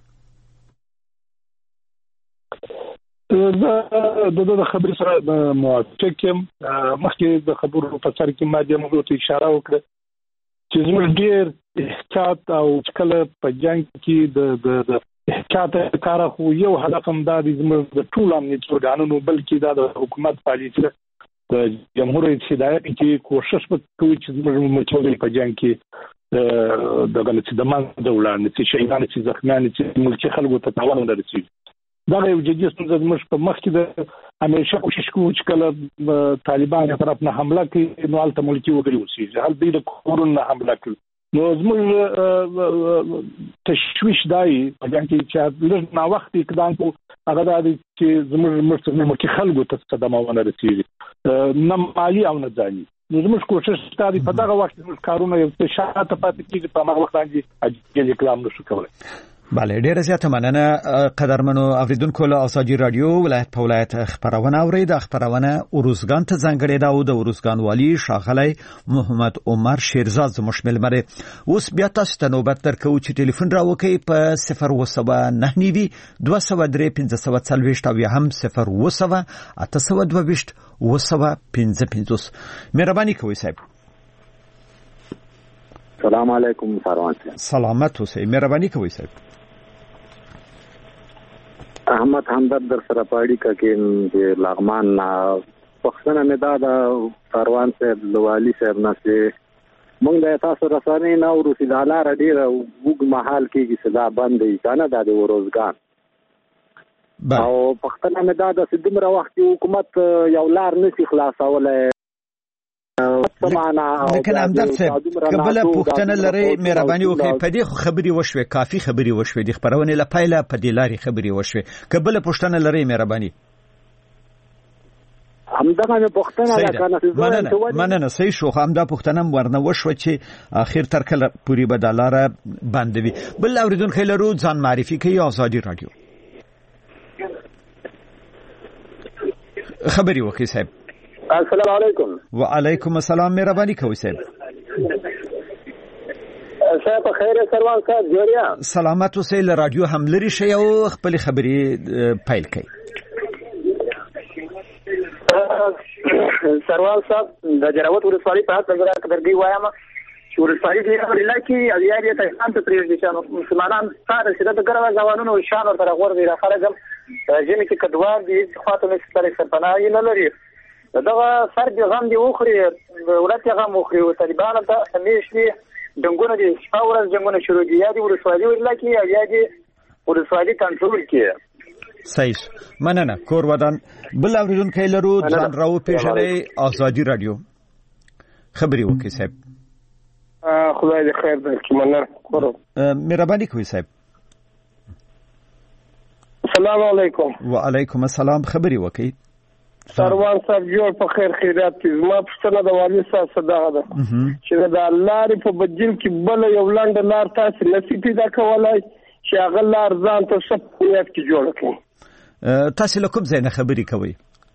Speaker 4: د خبرې سره موافق یم مخکې د خبرو په سر کې ما د موضوع ته اشاره وکړه چې زموږ ډېر احتیاط او کله په جنگ کې د احتیاط کار خو یو هدف هم دا دی زموږ د ټول امنیتي ارګانونو بلکې دا د حکومت پالیسي د جمهوریت هدایت کې کوشش وکړو چې زموږ ملت په جنگ کې د غلطي د منځ ولاړ چې شهیدان چې زخمیان چې ملک خلکو ته تاوان نه رسیږي دا یو جدي ستونزه زموږ په مخ کې د همیشه کوشش کوو چې کله طالبان طرف نه حمله کوي نو الته ملکی وګړي اوسېږي هل دوی د کورونو نه حمله کوي نو زموږ تشویش دی په جنګ کې چې لږ نا وخت اقدام کوو هغه دا دی چې زموږ ملکی خلکو ته صدمه ونه رسیږي نه مالي او نه ځاني نو زموږ کوشش دا دی په دغه وخت کې کارونه یو څه شاته پاتې کېږي په هغه وخت باندې اجل اقدام نشو کولای.
Speaker 3: bale ډیره زیاته مننه قدرمنو اوریدونکو له ازادي رادیو ولایت په ولایت خبرونه اورید خبرونه اوروزګان ته ځانګړې دا او د اوروزګان والی شاغلی محمد عمر شیرزاد مشمل مره اوس بیا تاسو ته نوبت درکو چې ټلیفون را وکي په 009 203 او هم 0 مهرباني کوئ صاحب.
Speaker 8: السلام علیکم سروان صاحب.
Speaker 3: سلامت اوسئ مهرباني کوئ صاحب.
Speaker 8: احمد همدرد در سره پاړی کې د لغمان پښتنه مې دا سروان صاحب لوالي صاحب نه چې مونږ د تاسو رسانې نه ورسې د لار ډیره وګ محل کې صدا بندې کنه د روزګان او پښتنه مې دا د سیدمره وخت حکومت یو لار نشي خلاصولای.
Speaker 3: لکه همدرد صاحب قبل پوښتنه لري مهرباني وکړئ. په دې خبري وشوي کافي خبري وشوي د خبرونه لپاره په دې لاري خبري وشوي. قبل پوښتنه لري مهرباني
Speaker 8: همدغه پوښتنه
Speaker 3: مننه صحیح شو. همدا پوښتنه ورنه وشو چې اخر تر کله پوری بدلاره باندې بل اوریدونکو لرو ځان معرفي کوي آزادي رادیو خبري وکړي صاحب.
Speaker 6: السلام علیکم.
Speaker 3: وعلیکم السلام مهرباني کوي صاحب.
Speaker 6: صاحب خیر سروان صاحب جوړیا
Speaker 3: سلامت اوسئ. له رادیو هم لري شي او خپل خبري پیل کړئ.
Speaker 6: سروان صاحب د جراوت ولسوالۍ په اړه درګي وایم چې ولسوالۍ دی لکه یاري ته انت پریږدي چې مسلمانان سره چې د ګروا ځوانونو شان او تر غور دی راخرجم ځینې کې کډوال دي خاطر مې ستاره سرپناه نه لري دغه سر دی غم دی وخري ولات غم وخري او طالبان ته همیشني دنګونه دي شاورز جنگونه شروع دي یادي ولسوالۍ ولکه یادي ولسوالۍ کنټرول کې
Speaker 3: صحیح. مننه کور ودان. بل اوریدونکو لرو ځان راو پیژنې آزادي رادیو خبري وکړي صاحب.
Speaker 6: خدای دې خیر درکړي. مننه کور
Speaker 3: مهرباني کوي صاحب.
Speaker 6: السلام علیکم.
Speaker 3: وعلیکم السلام خبري وکړي.
Speaker 6: سروان صاحب جوړ په خیر خیرات کې زما پښتنه د والي صاحب صدقه ده چې د الله په بدل کې بل یو لاند لار تاسو نصیب پیدا کولای چې هغه لار ځان ته شپږ کې جوړ کړي.
Speaker 3: تاسو له کوم ځای نه خبري کوئ؟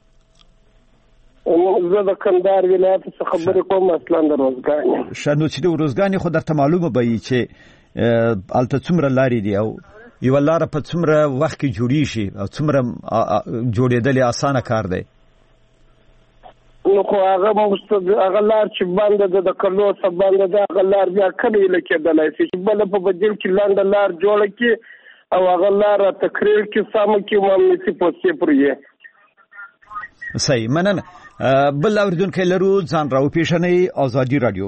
Speaker 6: زه د کندهار ولایت څخه خبرې کوم اصلا د روزګان.
Speaker 3: شنو چې د روزګان خو درته معلومه به چې الته څومره لارې دي او یو لار په څومره وخت کې جوړی شي او څومره جوړېدل اسانه کار دی.
Speaker 6: نو خو هغه لار چې باندې د کلو څخه باندې د هغه لار بیا کله لکېدلای شي چې بل په بدل کې لاند لار جوړ کی او هغه لار تکریر کې سم کې مامنسي پوسټ پرې.
Speaker 3: صحیح. مننه. بل اوریدونکو لرو ځان راو پیژنې آزادي رادیو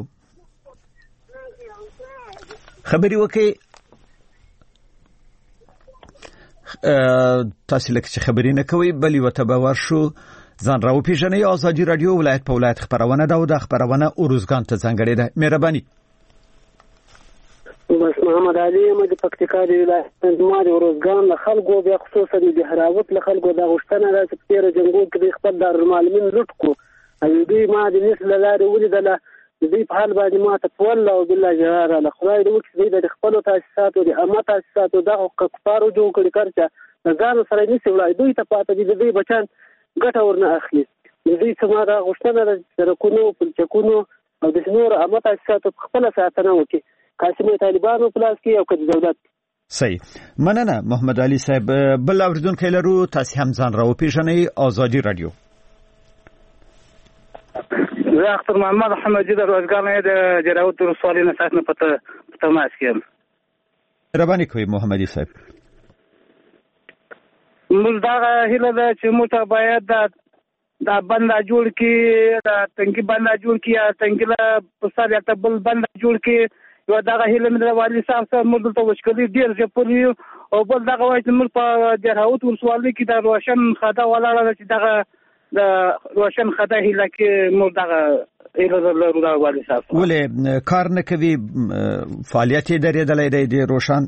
Speaker 3: خبري وکړي. تاسو لکه چې خبري نه کوي بل یو تبور شو ځان راو پیژنې آزادي رادیو ولایت په ولایت خبرونه دا او د خبرونه اورزګان ته ځانګړې ده. مهرباني.
Speaker 6: بس محمد علي مې د پکتیکا دی ولایت ما د اورزګان له خلکو بیا خصوصا د هراوت له خلکو د غشتنه د سپیر جنگو کې خپل دارالمعلمین لټ کو او دوی ما د نسل لارې ولیدله دوی په حال باندې ما ته والله او بالله جهاره له خدای دې وکړي د خپل تاسیساتو د امه تاسیساتو د کفارو جوړ کړي کارچا ځان سره نشي ولای دوی ته پاتې دي دوی بچان ګټه ورنه اخلي دوی سماره غشتنه د سرکونو پلچکونو او د نور امه تاسیساتو خپل ساتنه وکړي قاسمي طالبانو پلاس کې او کډ دولت.
Speaker 3: صحیح. مننه محمد علي صاحب. بل اوریدونکو لرو تاسو هم ځان راو پیژنې آزادي رادیو.
Speaker 6: زه اختر محمد حمدی د روزګان د جراوت ولسوالۍ نه ساتنه پته تماس کړم.
Speaker 3: مهرباني کوي محمد علي صاحب.
Speaker 6: موږ دا هیله ده چې موږ باید دا بنده جوړ کی دا تنګي بنده جوړ کی یا تنګله په سر یا بل بنده جوړ کی یو دا هیله مې د والي صاحب سره موږ ته وشکلي ډیر ځپوري او بل دا وایي چې موږ په جراوت ولسوالۍ کې د روشن خدا ولاړه چې دا د روشن خدا هیله کې موږ دا هیله لرو د والي صاحب
Speaker 3: ولې کار نه کوي فعالیت درېدلې دی روشن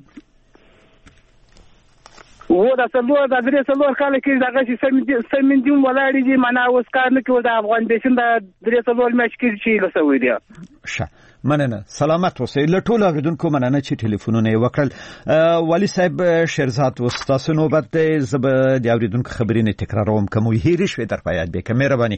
Speaker 6: و دا څلور د درې څلور کال کې دغه چې سمندیم ولاړې دي معنا اوس کار نه کوي د افغان بیسن د درې څلور میاشتې کې چې لسوي دي.
Speaker 3: ښه مننه سلامت اوسئ. له ټولو اوریدونکو مننه چې ټلیفونونه وکړل. والي صاحب شیرزاد وستاسو نوبت دی. زه به د اوریدونکو خبرې نه تکراروم کوم هیرې شوي در په یاد به مهرباني.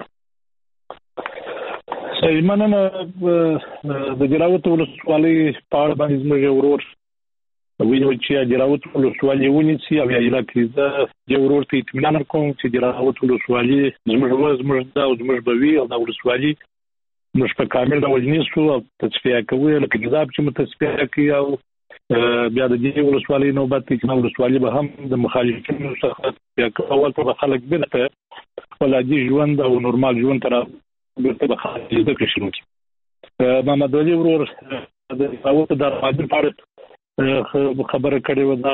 Speaker 4: صحیح. مننه. د جراوت ولسوالۍ په اړه باندې زموږ ورور ویني چې جراوت ولسوالۍ ونیسي او یا علاقې زه یو ورور ته اطمینان ورکوم چې جراوت ولسوالۍ زموږ د او زموږ بوي او د ولسوالۍ موږ په کامل ډول نیسو او تصفیه کوو لکه جذاب چې متصفیه کوي او بیا د دې ولسوالۍ نوبت کې نو ولسوالۍ به هم د مخالفینو څخه بیا اول په خلک بیرته خپل عادي ژوند او نورمال ژوند تر بیرته به خلک ذکر شروع کړي. محمد علي ورور د جراوت د راځي په اړه خبره کړې و دا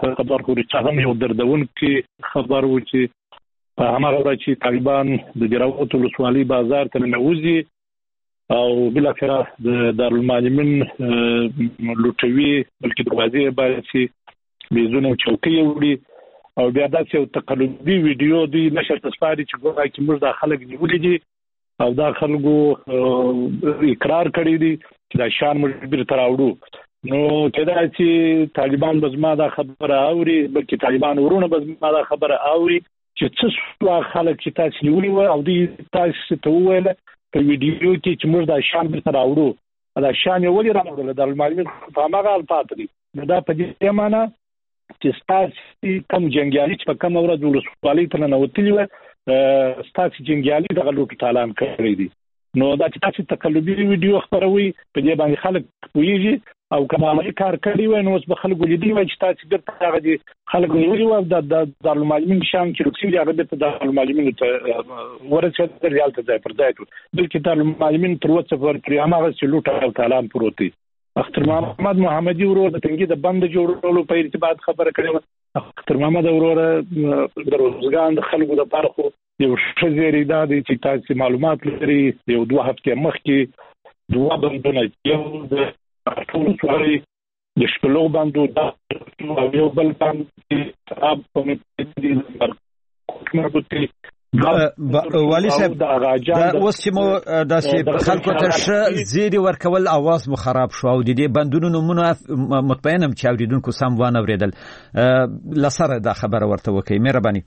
Speaker 4: خبر خوري چې هم یو دردونکې خبر و چې په هغه ورځ چې طالبان د جراوت ولسوالۍ بازار ته ننوځي او بل اخر د دارالمعلمین لوټوي بلکې دروازې باندې چې بيزونه چوکۍ وړي او بیا داسې یو تقلبي ویډیو دی نشر تسپاري چې ګورای چې موږ د خلک نیولې دي او دا خلکو اقرار کړی دی چې دا شان مجبور تر راوړو نو کدا چې طالبان بزما دا خبره اوري بلکې طالبان ورونه بزما دا خبره اوري چې څه خلک چې تاسو نیولې و او دی تاسو ته وویل په ویډیو کې چې موږ دا شان تر راوړو دا شان یې ولې راوړل د معلومات په هغه الفاظ دي دا په دې معنی چې ستاسو کوم جنگیالي چې په کوم ورځ ولسوالۍ ته ننوتلي و ستاسو جنگیالي دغه لوټ تالان کړی دي نو دا چې تاسو تقلبي ویډیو خبروي په دې باندې خلک پوهیږي او کومه کار کوي نو اوس به خلکو لیدي و چې تاسو ګرځي هغه دي خلکو نیولي و د دارالمعلمین شان چې رسېږي هغه د دارالمعلمین ته ورسېد ریالت ځای پر ځای بلکې دارالمعلمین تر وڅ پر پریامه چې لوټ تالان پروت دي اختر محمد محمدي ورور د تنګي د بند جوړولو په ارتباط خبره کړې اختر محمد ورور د روزګان د خلکو د پارخو یو شزيري د چې تاسو معلومات لري یو 2 هفته مخکې 2 بندونه یو د ټول سوري د شپلو باندې دا یو بل باندې اب کومې مربوطه
Speaker 3: والی صاحب دا اوس چې مو داسې خلکو ته ښه زیری ورکول اواز مو خراب شو او د دې بندونو نمونه مطمئنم چې اوریدونکو سم وانه اوریدل لسره دا خبره ورته وکي مهرباني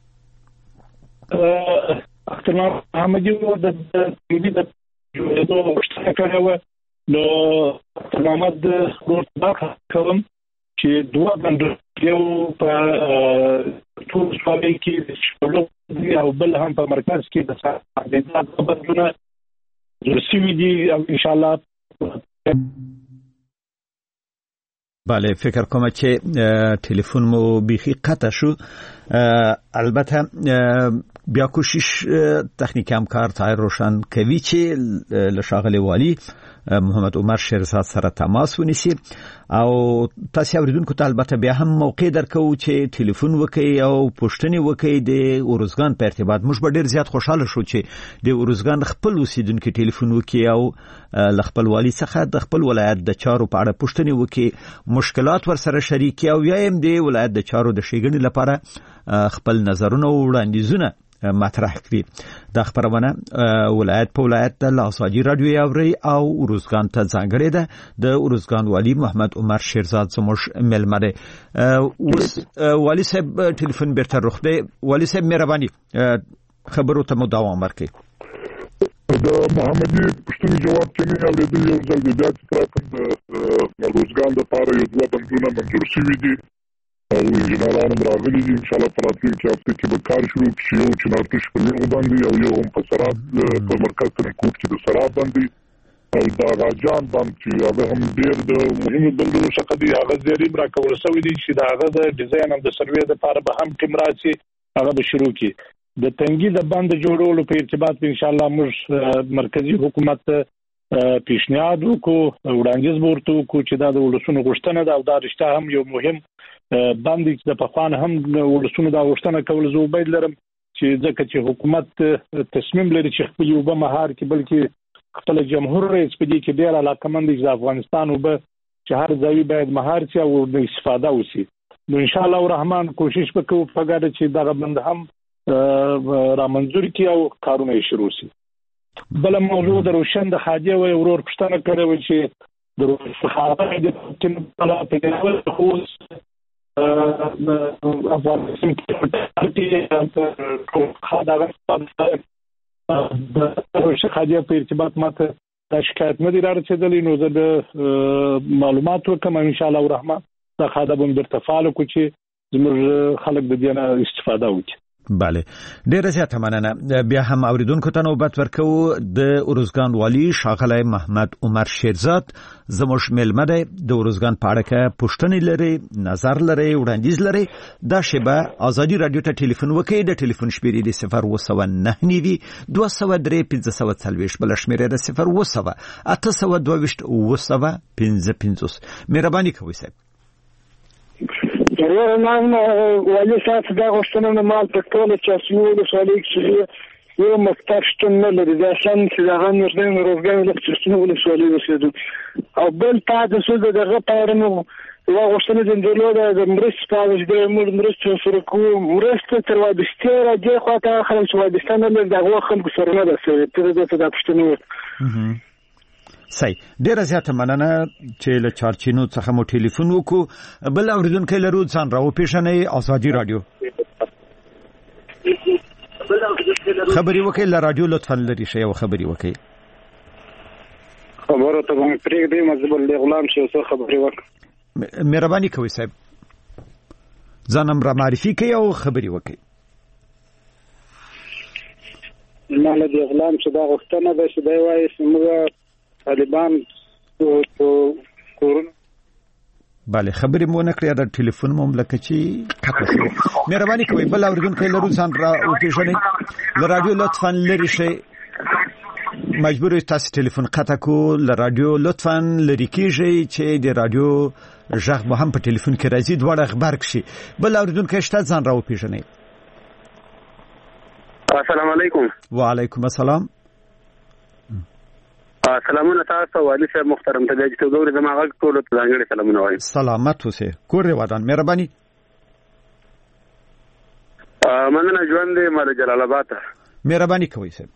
Speaker 4: اختر محمدي د مشترک کړو نو محمد ورته کوم چې 2 بندونه یو په ټول سوالي کې د شپلو او بل هم په مرکز کې د ساعت بدلونه رسمي دي ان شاء الله
Speaker 3: بله فکر کوم چې تلیفون مو بيخي قطع شو البته بیا کوشش تخنیکی همکار طاهر روشن کوي چې لشاغل والی محمد عمر شیرزاد سره تماس ونیسي او تاسو اوریدونکو ته البته بیا هم موقع درکو چې ټلیفون وکړي او پوښتنه وکړي د اورزګان په ارتباط موږ به ډیر زیات خوشاله شو چې د اورزګان خپل اوسیدونکو ټلیفون وکړي او خپل والی څخه د خپل ولایت د چارو په اړه پوښتنه وکړي مشکلات ورسره شریکي او یم د ولایت د چارو د شیګنې لپاره خپل نظرونه او وړاندیزونه مطرح کړي د خبرونه ولایت په ولایت د ازادي رادیو یاوري او اورزګان ته ځانګړې ده د اورزګان والی محمد عمر شیرزاد زموږ ملمره اوس والی صاحب ټلیفون بیرته روخ دی والی صاحب مهرباني خبرو ته مو دوام ورکړئ
Speaker 9: د محمدي پښتني جواب کې نه اوریدل یو ځل بیا چې د اورزګان د پاره یو 2 بندونه منظور شوي دي او انجنیرانو راغلي دي ان شاء الله په راتلونکي هفته کې به کار شروع شي او چې نارتوش په لور باندې او یو هم په سراب په مرکز ترنکوټ کې د سراب باندې او دا راجان باندې چې هغه هم ډېر د مهمو بندونو څخه دی هغه زیریم راکول شوی دی چې دا هغه د ډیزاین او د سروې لپاره به هم ټیم راشي هغه به شروع کی د تنګي د بند جوړولو په ارتباط ان شاء الله موږ مرکزی حکومت پیشنهاد وکړو وړاندیز ورته وکړو چې دا د ولسونو غوښتنه ده او دا رښتا هم یو مهم باندې چې د پخوان هم ولسونو دا غوښتنه کول زه وبید لرم چې ځکه چې حکومت تصمیم لري چې خپل یو به مهار کې بلکې خپل جمهور رئیس په دې کې ډیر علاقمند د افغانستان او به چې هر ځای باید مهار شي او د استفاده وشي نو ان شاء الله الرحمن کوشش وکړو په ګډه چې دا بند هم را منظور کی او کارونه شروع شي بل موضوع د روشن د خاجه و ورور پښتنه کړو چې د صحابه د کوم په ډول خو افغانستان کې خدای د روشن خاجه په ارتباط ماته د شکایت نه دی راځېدلې نو زه د معلوماتو کوم ان شاء الله الرحمن دا خدای به برتفاله کو چې زموږ خلک د دې نه استفاده وکړي
Speaker 3: بله ډیره زیاته مننه بیا هم اوریدونکو ته نوبت ورکو د اورزګان والی شاغلی محمد عمر شیرزاد زموږ ملمه دی د اورزګان په اړه کې پوښتنې لري نظر لري وړاندیز لري دا شیبه ازادي رادیو ته ټلیفون وکړئ د ټلیفون شمیرې د 029 203 540 بل شمیرې د 0 822 255 مهرباني کوئ صاحب
Speaker 6: ضرور نام والي صاحب دا غوښتنه مال په ټول چاسنو د سالي کې یو مکتب شتون نه لري دا شان چې دا غن ورته روزګار له چاسنو له سالي وسیدو او بل تاسو څه دغه پارنو یو غوښتنه د مرستې په اړه د مرستې سره کوم مرستې تر وادسته راځي خو تا خلک وادسته نه لري دغه خلک سره نه ده ته دا پښتنو
Speaker 3: صحیح ډیره زیاته مننه چې له چارچینو څخه مو ټلیفون وکړو بل اوریدونکو له روز ځان راو پیښنې ازادي رادیو خبري وکړه له رادیو لطفا لري شی او خبري وکړه
Speaker 6: خبره ته باندې پرې دې مزبل غلام شي څه خبري وکړه
Speaker 3: مهرباني کوئ صاحب ځانم را معرفي کوي او خبري وکړي
Speaker 6: مال دې غلام چې دا غوښتنه ده چې دی وایي چې طالبان کورونه
Speaker 3: bale خبرې مو نه کړې دا ټلیفون مو لکه چې قطع شو مهرباني کوئ بل اوریدونکو لرو ځان را او پیښنې له رادیو لطفا لري شي مجبور تاسو ټلیفون قطع کو له رادیو لطفا لري کیږي چې د رادیو ژغ مو هم په ټلیفون کې راځي دواړه خبر کشي بل اوریدونکو شته ځان را او پیښنې
Speaker 7: السلام علیکم
Speaker 3: وعلیکم السلام
Speaker 7: سلامونه تاسو والي صاحب محترم ته د ګوري زماغه ټول ته ځانګړي سلامونه وایم
Speaker 3: سلامت اوسه کور ودان مهرباني
Speaker 7: مننه ژوند مال جلال آباد
Speaker 3: مهرباني کوئ صاحب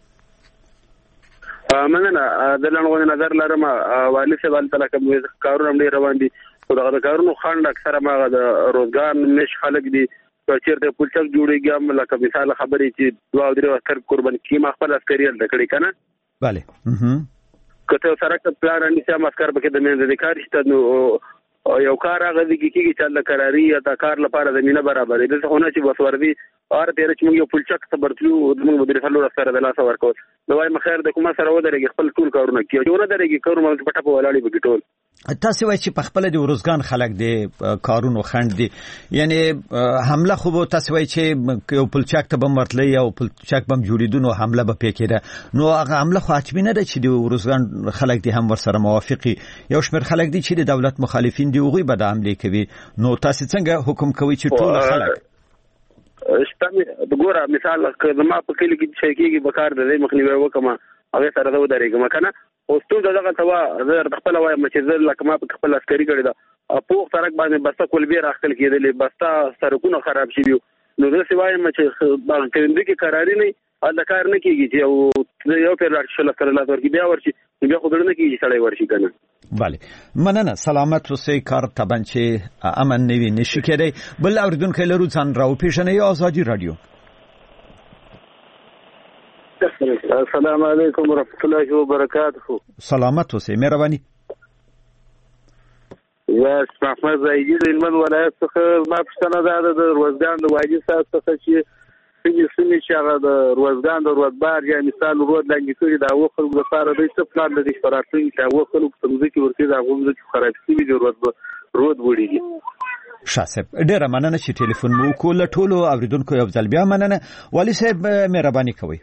Speaker 7: مننه د لنغونې نظر لرم والي صاحب تعالی کوم کارونه مې روان دي او دغه کارونو خاند اکثره ما د روزګار نش خلک دي چیرته پولچک جوړیږي هم لکه مثال خبرې چې دوه او درې عسكر قربان کیما خپل عسکري ال دکړي کنه
Speaker 3: bale
Speaker 7: کته سره پلان ان چې عسكر بکې د مېند د کار شته نو یو کار هغه دي کیږي چې د قراری یا د کار لپاره زمينه برابر دي څه هونه چې بس وردي اور تیر چې موږ یو پولچک صبرتلو موږ مدیر فلور عسكر د لاس ورکو نو وايي مخیر د کومه سره ودرېږي خپل ټول کارونه کوي چې ونه درېږي کارونه په ټاپو ولاړی بګی ټول
Speaker 3: تاسو وایي چې په خپل د ورزګان خلک دي کارونو خند دي یعنی حمله خو تاسو وایي چې یو پلچک ته بم ورتلی او پلچک بم جوړیدونو حمله به پکېده نو هغه حمله خو حتمی نه ده چې د ورزګان خلک دي هم ورسره موافقي یو شمېر خلک دي چې د دولت مخالفین دي هغه به د حمله کوي نو تاسو څنګه حکم کوي چې ټول خلک
Speaker 7: شته وګوره مثال کله په کلی کې چې کېږي بکار د مخنیوي وکما هغه سره دا ودرېږم کنه او ستو دغه توا زه خپل وایم چې زه لکه ما په خپل عسکري کړی دا په سرک باندې بسته کول به راخل کېدلې بسته سرکونه خراب شي نو زه سوایم چې باندې کې قراری نه د کار نه کیږي چې یو په لار شل کړل لا ورکی بیا ورشي بیا خو درنه کیږي سړی ورشي کنه
Speaker 3: bale مننه سلامت اوسئ کار طبعا چې امن نوي نشي کېدی بل اوریدونکو لرو ځان راو پیښنې ازادي رادیو
Speaker 6: السلام علیکم ورحمۃ اللہ وبرکاتہ
Speaker 3: سلامت اوسئ مهرباني
Speaker 6: یا محمد زاهدی د هلمند ولایت څخه ما پښتنه ده د روزګان د واجب صاحب څخه چې سمې چې هغه د روزګان د رودبار یا مثال رود لاندې کړي دا وخت لپاره د څه پلان د شپاراتین چې هغه خلک څنګه کې ورته دا غوږ چې خراب شي د رود وړي
Speaker 3: شاسب ډیره مننه چې ټلیفون مو کول ټولو اوریدونکو یو ځل بیا مننه والي صاحب مهرباني کوئ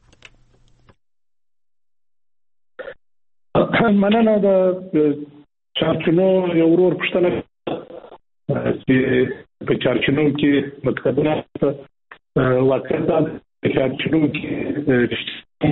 Speaker 4: مننه د چارچینو یو ورور پښتنه چې په چارچینو کې مکتبونه واقعا چارچینو کې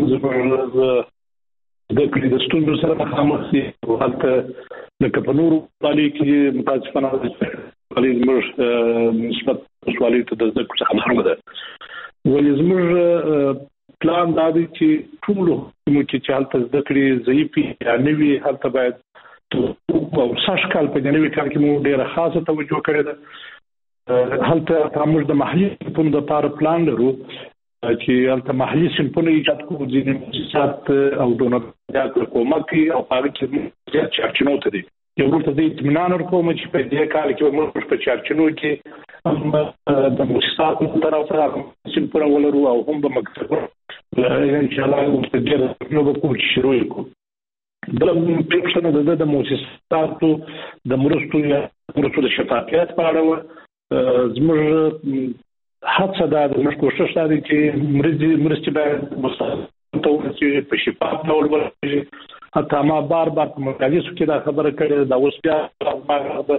Speaker 4: د کلی د ستونزو سره مخامخ دي حالت لکه په نورو پالي کې متاسفانه پالي زموږ نسبت سوالي ته د ذکر څخه محروم ده ولې زموږ پلان دا دی چې ټول مو چې حالت ذکرې ضعیفي یا نوي حالت باید او ساشکال په نوي کار کې مو ډیره خاصه توجه کړې ده حالت موږ د محلي په د لپاره پلان لرو چې حالت محلي سمپونه ایجاد کوو ځینې مؤسسات او ډونرات کومک او هغه کې چارچینو ته دي یو ورته د اطمینان ورکوم چې په دې کال کې موږ په چارچینو کې د مؤسسات په طرف سره سمپونه ولرو او هم د مکتب ان شاء الله ورته نو به کوم شروع وکړو د پښتنو د مؤسساتو د مرستو د شفافیت په اړه زموږ هڅه ده زموږ کوشش ده چې مرستې باید مستقیم توګه په شفاف ډول ورشي حتی ما بار په مجالسو کې دا خبره کړې ده اوس بیا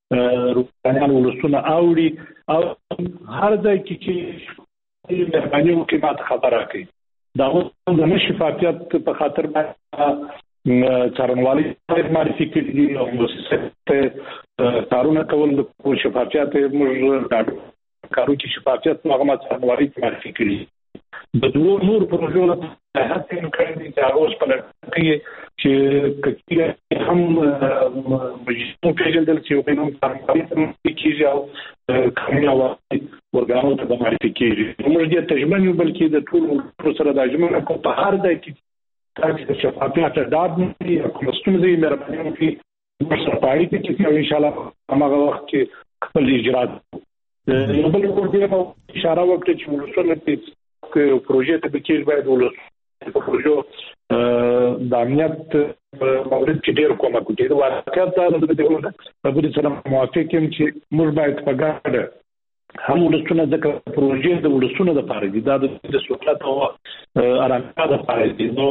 Speaker 4: روحانيان ولسونه اوري او هر ځای کې مهرباني وکړي ماته خبره کوي دا د نشفافیت په خاطر څارنوالي معرفي کړي او مؤسسه کارونه کول د شفافیت موږ کارو کې شفافیت هغه څارنوالي معرفي کړي د دوه نور پروژو له هڅې کړي چې هغه اوس په لټه کې چې کله هم مجلس پیژندل چې په نوم څارنوالي کېږي او کامیابه ورګانو ته معرفي کېږي موږ دې تجربه یو بلکې د ټول سره د اجماع کو په هر ځای کې تاسو شفافیت ډاډ نه کوم ستونزې مهرباني وکړئ موږ سره پاړی کې ان شاء الله هغه وخت کې خپل اجرات یو بل ورته اشاره وکړه چې ولسونه په پروژې ته کې باید ولسونه په پروژو د امنیت مورد کې ډېر کومه کوي دا واقعیت دا د دې سره موافق یم چې موږ باید په ګډه هم ولسونه د پروژې د ولسونه د لپاره دي دا د سہولت او ارامتیا د لپاره دي نو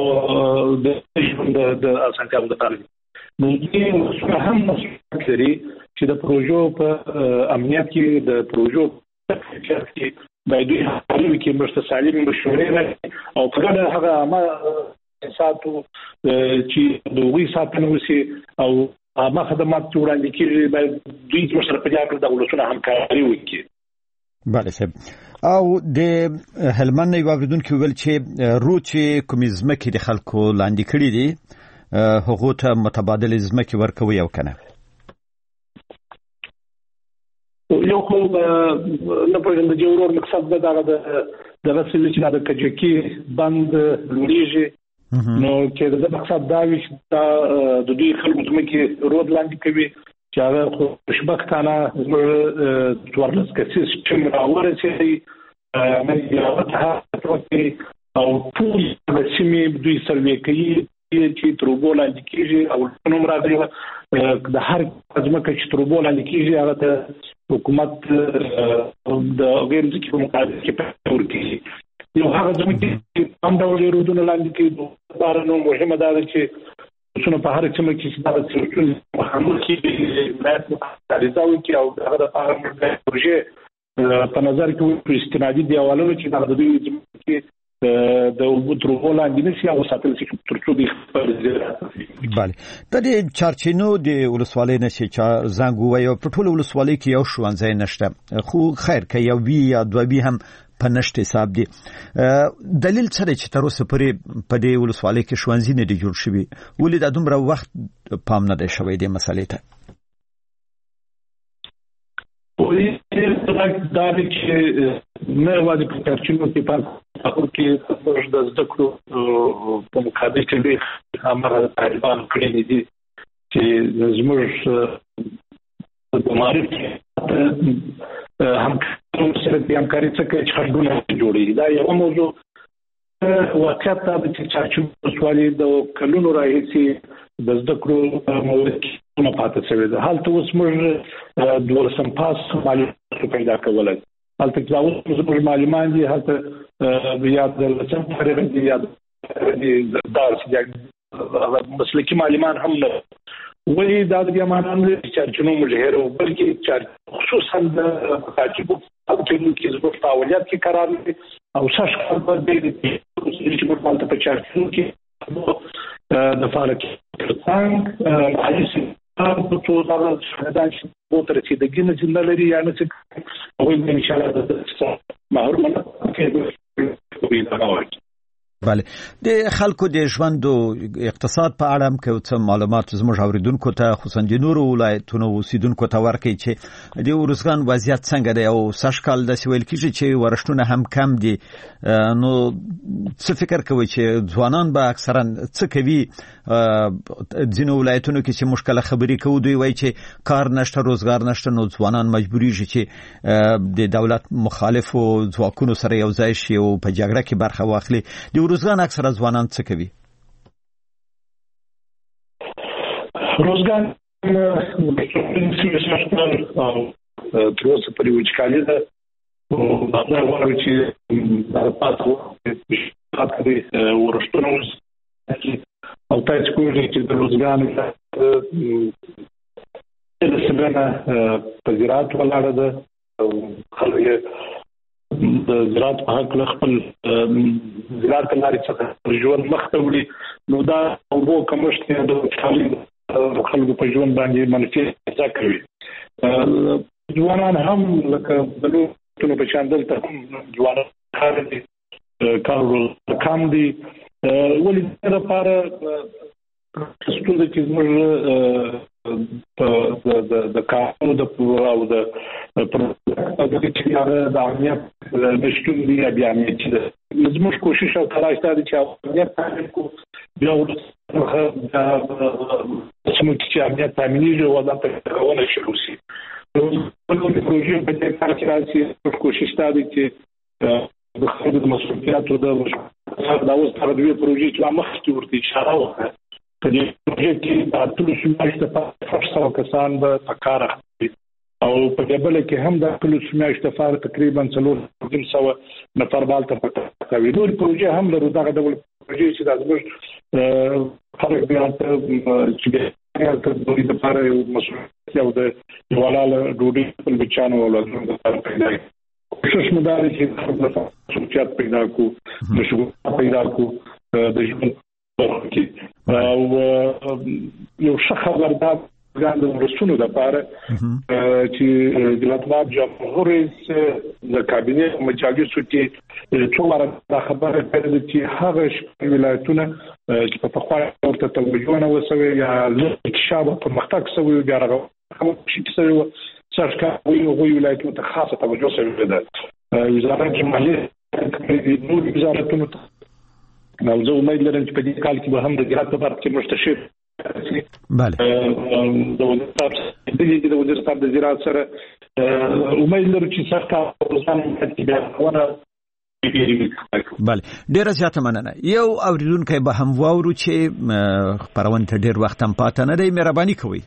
Speaker 4: د اسانتیا د لپاره دي نو دې ولسونه هم مسؤلیت لري چې د پروژو په امنیت کې د پروژو کې باید دوی حالوي کې مستسالم مشورې او په ګډه هغه ما ساتو چې دوی ساتنه وسی او ما خدمات وړاندې کړي باید دوی سره په ځای کې د ولسونه همکاري وکړي
Speaker 3: بله صاحب او د هلمند یو اوریدونکو ویل چې روچ کومې ځمکې د خلکو لاندې کړي دي هغو ته متبادل ځمکې ورکوي او کنه
Speaker 4: یو خو نه پوهېږم د جوړور مقصد دا د رسېدل چې د کجکي بند لوړیږي نو چې د مقصد دا وي چې دا د دوی خلکو ځمکې رود لاندې کوي چې هغه خوشبختانه څوارلس کسیز سیستم راورسېږي او ټول د سیمې دوی سروې کوي چې تروبو لاندې کېږي او نوم راغلی د هر ځمکه چې تروبو لاندې کېږي هغه ته حکومت د غیر ځکه مقابل کې پور کوي یو هغه ځمکه هم ډول رودونه لاندې کېږي دا نو مهمه ده چې څونه په هر څه کې دا څه محمد کې باید مقابله وکړي او هغه د پاره پروژه په نظر کې استنادي دیوالونو چې دا د دوی ځمکه د وټروغو لاندې نشي او ساتل شي ترڅو د خپل
Speaker 3: بله د دې چارچینو د ولسوالۍ نشي چې زنګ وایو په ټول ولسوالۍ کې یو ښوونځی نشته خو خیر که یو وی یا دوه وی هم په نشته حساب دي دلیل څه دی چې تر اوسه پورې په دې ولسوالۍ کې ښوونځي نه دي جوړ شوي ولې دا دومره وخت پام نه دی شوی دې مسلې ته
Speaker 4: دا چې نه وایي په چارچینو کې پاتې هغه کې موږ د زده کړو په مقابل کې همغه طالبان کړی دي چې زموږ د معرفت هم سره د همکاري څخه چې خلګونه جوړي دا یو موضوع واقعیت دا چې چارچینو سوالي د کلونو راهیسي د زده کړو مورد نه پاتې شوی ده حالت اوس موږ د ورسم پاس معلومات پیدا کولای حالت کې زموږ معلومات دي حالت بیا د لسم فرق دي یا د دارس مسلکي معلومات هم نه ولی دا د یمانان چارچینو مجهره او بلکې خصوصا د مکاتب او کې زموږ فعالیت کې قرار دي او شش خبر دي چې موږ مالته په چارچینو کې د فعالیت څنګه عايز په ټول ډول شهادت په تر چې د ګینه جنډه لري یا نه چې او ان شاء الله د محرومانه کې
Speaker 3: بله د خلکو د ژوند او اقتصاد په اړه هم که څه معلومات زموږ اوریدونکو ته خصوصا د نورو ولایتونو اوسیدونکو ته ورکړي چې د ورزګان وضعیت څنګه دی او سږکال داسې ویل کېږي چې ورښتونه هم کم دي نو څه فکر کوئ چې ځوانان به اکثرا څه کوي ځینو ولایتونو کې چې موږ کله خبرې کوو دوی وایي چې کار نشته روزګار نشته نو ځوانان مجبوریږي چې د دولت مخالفو ځواکونو سره یو ځای شي او په جګړه کې برخه واخلي روزګان اکثره ځوانان څه کوي
Speaker 4: روزګان او تر اوسه پورې وچکالي ده او دا وایي چې دا پاتو خاطري ورښتونه او تاسو کولی چې د روزګان د سبنه په زراعت ولاړه ده او خلک د زراعت په حق خپل زراعت لاري څخه ژوند مخته وړي نو دا اوبو کمښت د خلکو په ژوند باندې منفي اثر کوي. ځوانان هم لکه د نورو په شان دلته هم ځوانان کار کم دي ولې لپاره ستونزه چې موږ د کارونو د پوره او د چې د امنیت نشټون دی بیا امنیت چې زموږ کوشش او تلاش دی چې امنیت تامین کو بیا سمون چې امنیت تامینیږي او دا په کارونه شروع شي. په پروژې په دې کار کې راځي کوشش دی چې د خلکو د مسؤلیتونو د اوس تر دې پروژې چې مخکې ورته اشاره وکړه په دې پروژې کې د ټول شمایشته په 800 کسان به کار کوي او په جبل کې هم د ټول شمایشته فار تقریبا 300 نفر بالته کوي. نور پروژې هم له دغه ډول پروژې چې د زموږ خلک بیا چې د لپاره مسؤلیت او د ولاله ډوډۍ په بچانو ولادت لپاره پیدا کوشش مداري چې د مسؤلیت پیدا کو د شغل پیدا کو د ژوند کې او یو څه خبردار ګاند ورسونو د لپاره چې د مطلب جمهور رئیس د کابینه مجلسو کې څومره خبره کړې چې هغه ولایتونه چې په خپل ورته توجهونه وسوي یا شابه په مختګ سوي بیا راغلي چې سوي څرګه وي ولایتونه ته خاصه توجه سوي ده. وزارت مالیه نور وزارتونو ته نو زه امید لرم چې په دې کال کې به هم د زراعت په برخه کې مستشار
Speaker 3: بله
Speaker 4: د وزارت د زراعت سره امید لرم چې څنګه ځان تطبیقونه
Speaker 3: بله ډیره زیاته مننه. یو اوریدونکو به هم واورو چې خبرونه ته ډیر وخت هم پاتې نه دی. مهرباني کوئ.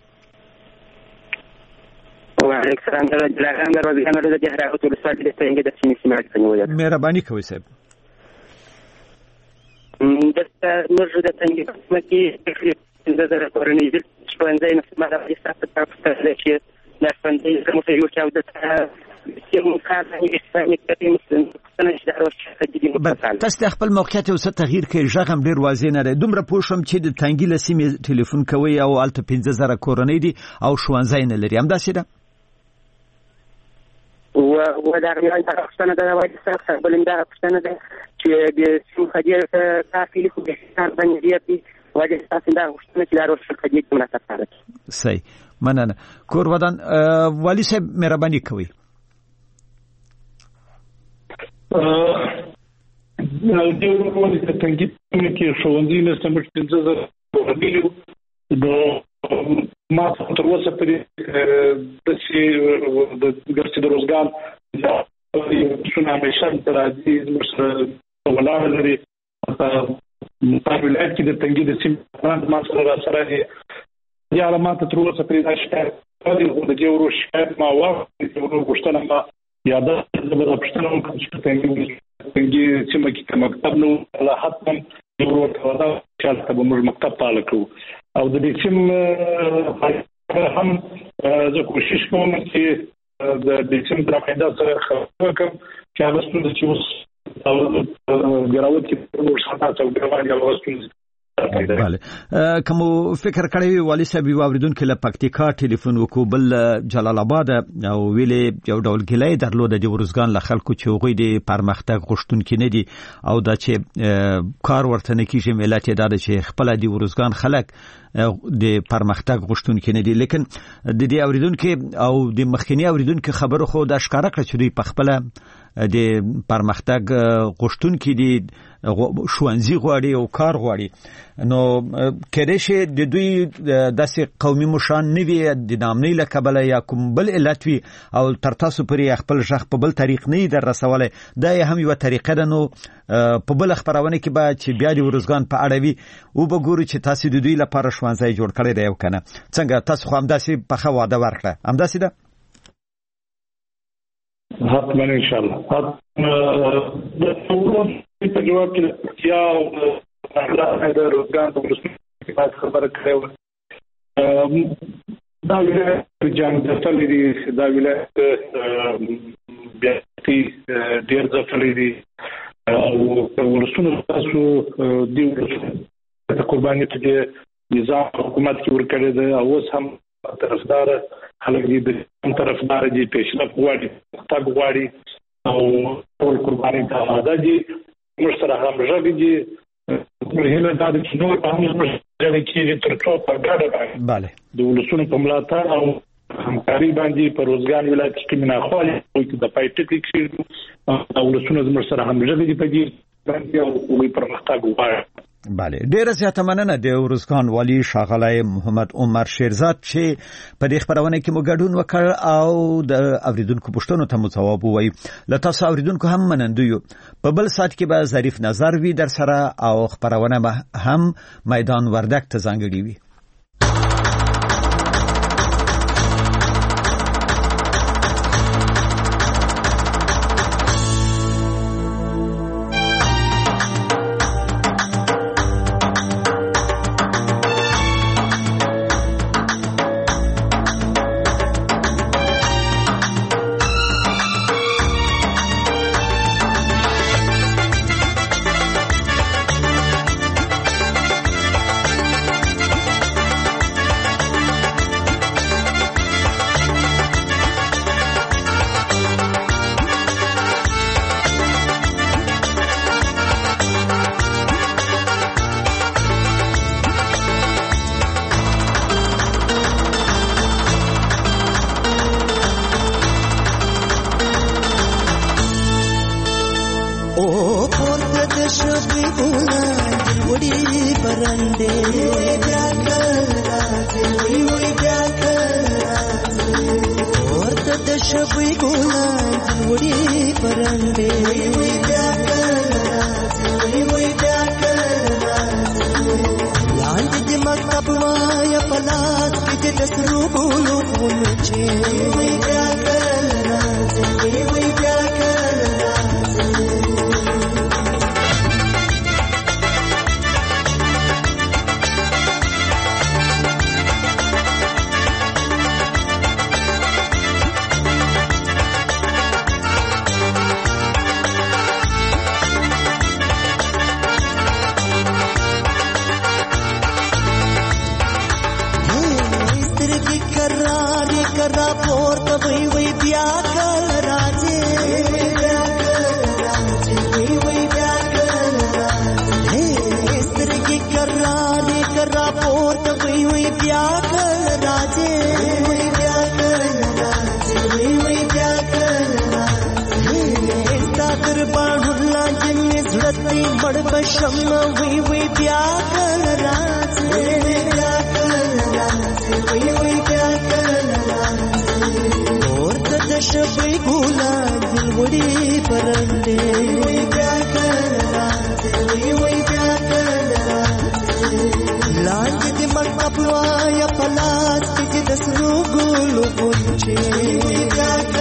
Speaker 10: وعلیکم السلام درغان دروازګانو د جهره او ټول ساتل ته څنګه د سیمې سیمه څنګه
Speaker 3: مهرباني کوئ صاحب.
Speaker 10: دلته موږ د څنګه مکه د زړه کورنۍ د ژوندۍ نسمه د حساب په تاسو کې د ژوندۍ کومه یو څه د سیمو کار نه
Speaker 3: تاسو خپل موقعیت او څه تغییر کوي ژغ هم ډیر واضح نه دی. دومره پوښم چې د تنګي لسیمې ټلیفون کوي او الته 15000 کورنۍ دي او شوانځای نه لري هم داسې ده
Speaker 10: و دا غوښتنه د پښتنه د وایي څخه بلنده پښتنه ده چې د سیمو خدای کافي له کومه څخه باندې دی وایي تاسو دا غوښتنه چې دارو خدای کومه تاسو
Speaker 3: صحیح مننه. کور ودان والی صاحب مهرباني کوي.
Speaker 4: د ورونو د تنګي کې شوندې نه سمټ 15000 ورغلي نو ما تر اوسه پرې د ګرځي د روزګار شنو همیشه تر دې مسره ولاړ لري په ولایت کې د تنګي د سیمه ما سره دي یا علامات تر اوسه پرې نشته د دې ورو شکایت ما واخ د ورو غوښتنه ما یاده د پښتنو کوم چې څنګه سیمه کې مکتب نو لا حتم یو ورته چې تاسو موږ مکتب پاله کو او د دې سیمه هم زه کوشش کوم چې د دې سیمه د پیدا سره خبرې کوم چې هغه څه چې اوس او ګراوت کې ورسره تاسو ګرځي او ورسره
Speaker 3: بله کوم فکر کړی والی صاحب واوریدونکو له پکتیکا ټلیفون وکړ بل جلال آباد او ویلې یو ډول ګلای درلود د ورزګان له خلکو چې غوي د پرمختګ غوښتونکو نه دي او دا چې کار ورته نه کیږي ملت دا چې خپل د ورزګان خلک د پرمختګ غوښتونکو نه دي لیکن د دې اوریدونکو او د مخکنی اوریدونکو خبرو خو د ښکارا کړ چې دوی په خپل د پرمختګ غوښتونکو دي شوانځي غواړي او کار غواړي نو کله چې د دوی داسې قومي مشان نوي د نامنۍ لکبل یا کوم بل علت وي او تر تاسو پرې خپل ژغ په بل طریق نه در رسوله دا هم یو طریقه ده نو په بل خبرونه کې به چې بیا د ورزګان په اړه وي او به ګورو چې تاسو د دوی لپاره شوانځي جوړ کړی دی او کنه څنګه تاسو خو هم داسې په خو وعده ورکړه هم داسې ده
Speaker 4: حتما ان شاء الله د ټول په جواب کې یا د روزګان په خبره کړو دا ولایت جنگ ځپلې دي، دا ولایت بیا ډېر ځپلې دي او ولسونه تاسو دی ولسونه قرباني ته نظام حکومت کې ورکړي ده او اوس هم طرفدار خلک دي د طرفدار دي پیشرفت غواړي تګ غواړي او ټول قرباني ته آماده دي. موږ سره همغږي دي، هیله دا ده چې نور هم همغږي کېږي تر څو په ګډه باندې د ولسونو په ملاتړ او همکاري باندې په روزګان ولایت کې میناخوالي د پای ټکی کېږي او ولسونه زموږ سره همغږي دي په دې باندې او لوی پرمختګ غواړي.
Speaker 3: بله، ډیره زیاته مننه د روزګان والی ښاغلی محمد عمر شیرزاد چې په دې خبرونه کې مو ګډون وکړ او د اوریدونکو پوښتنو ته مو ځواب ووایي. له تاسو اوریدونکو هم منندو یو. په بل ساعت کې به ظریف نظر وي در سره او خبرونه به هم میدان وردک ته ځانګړي وي.
Speaker 11: Palace,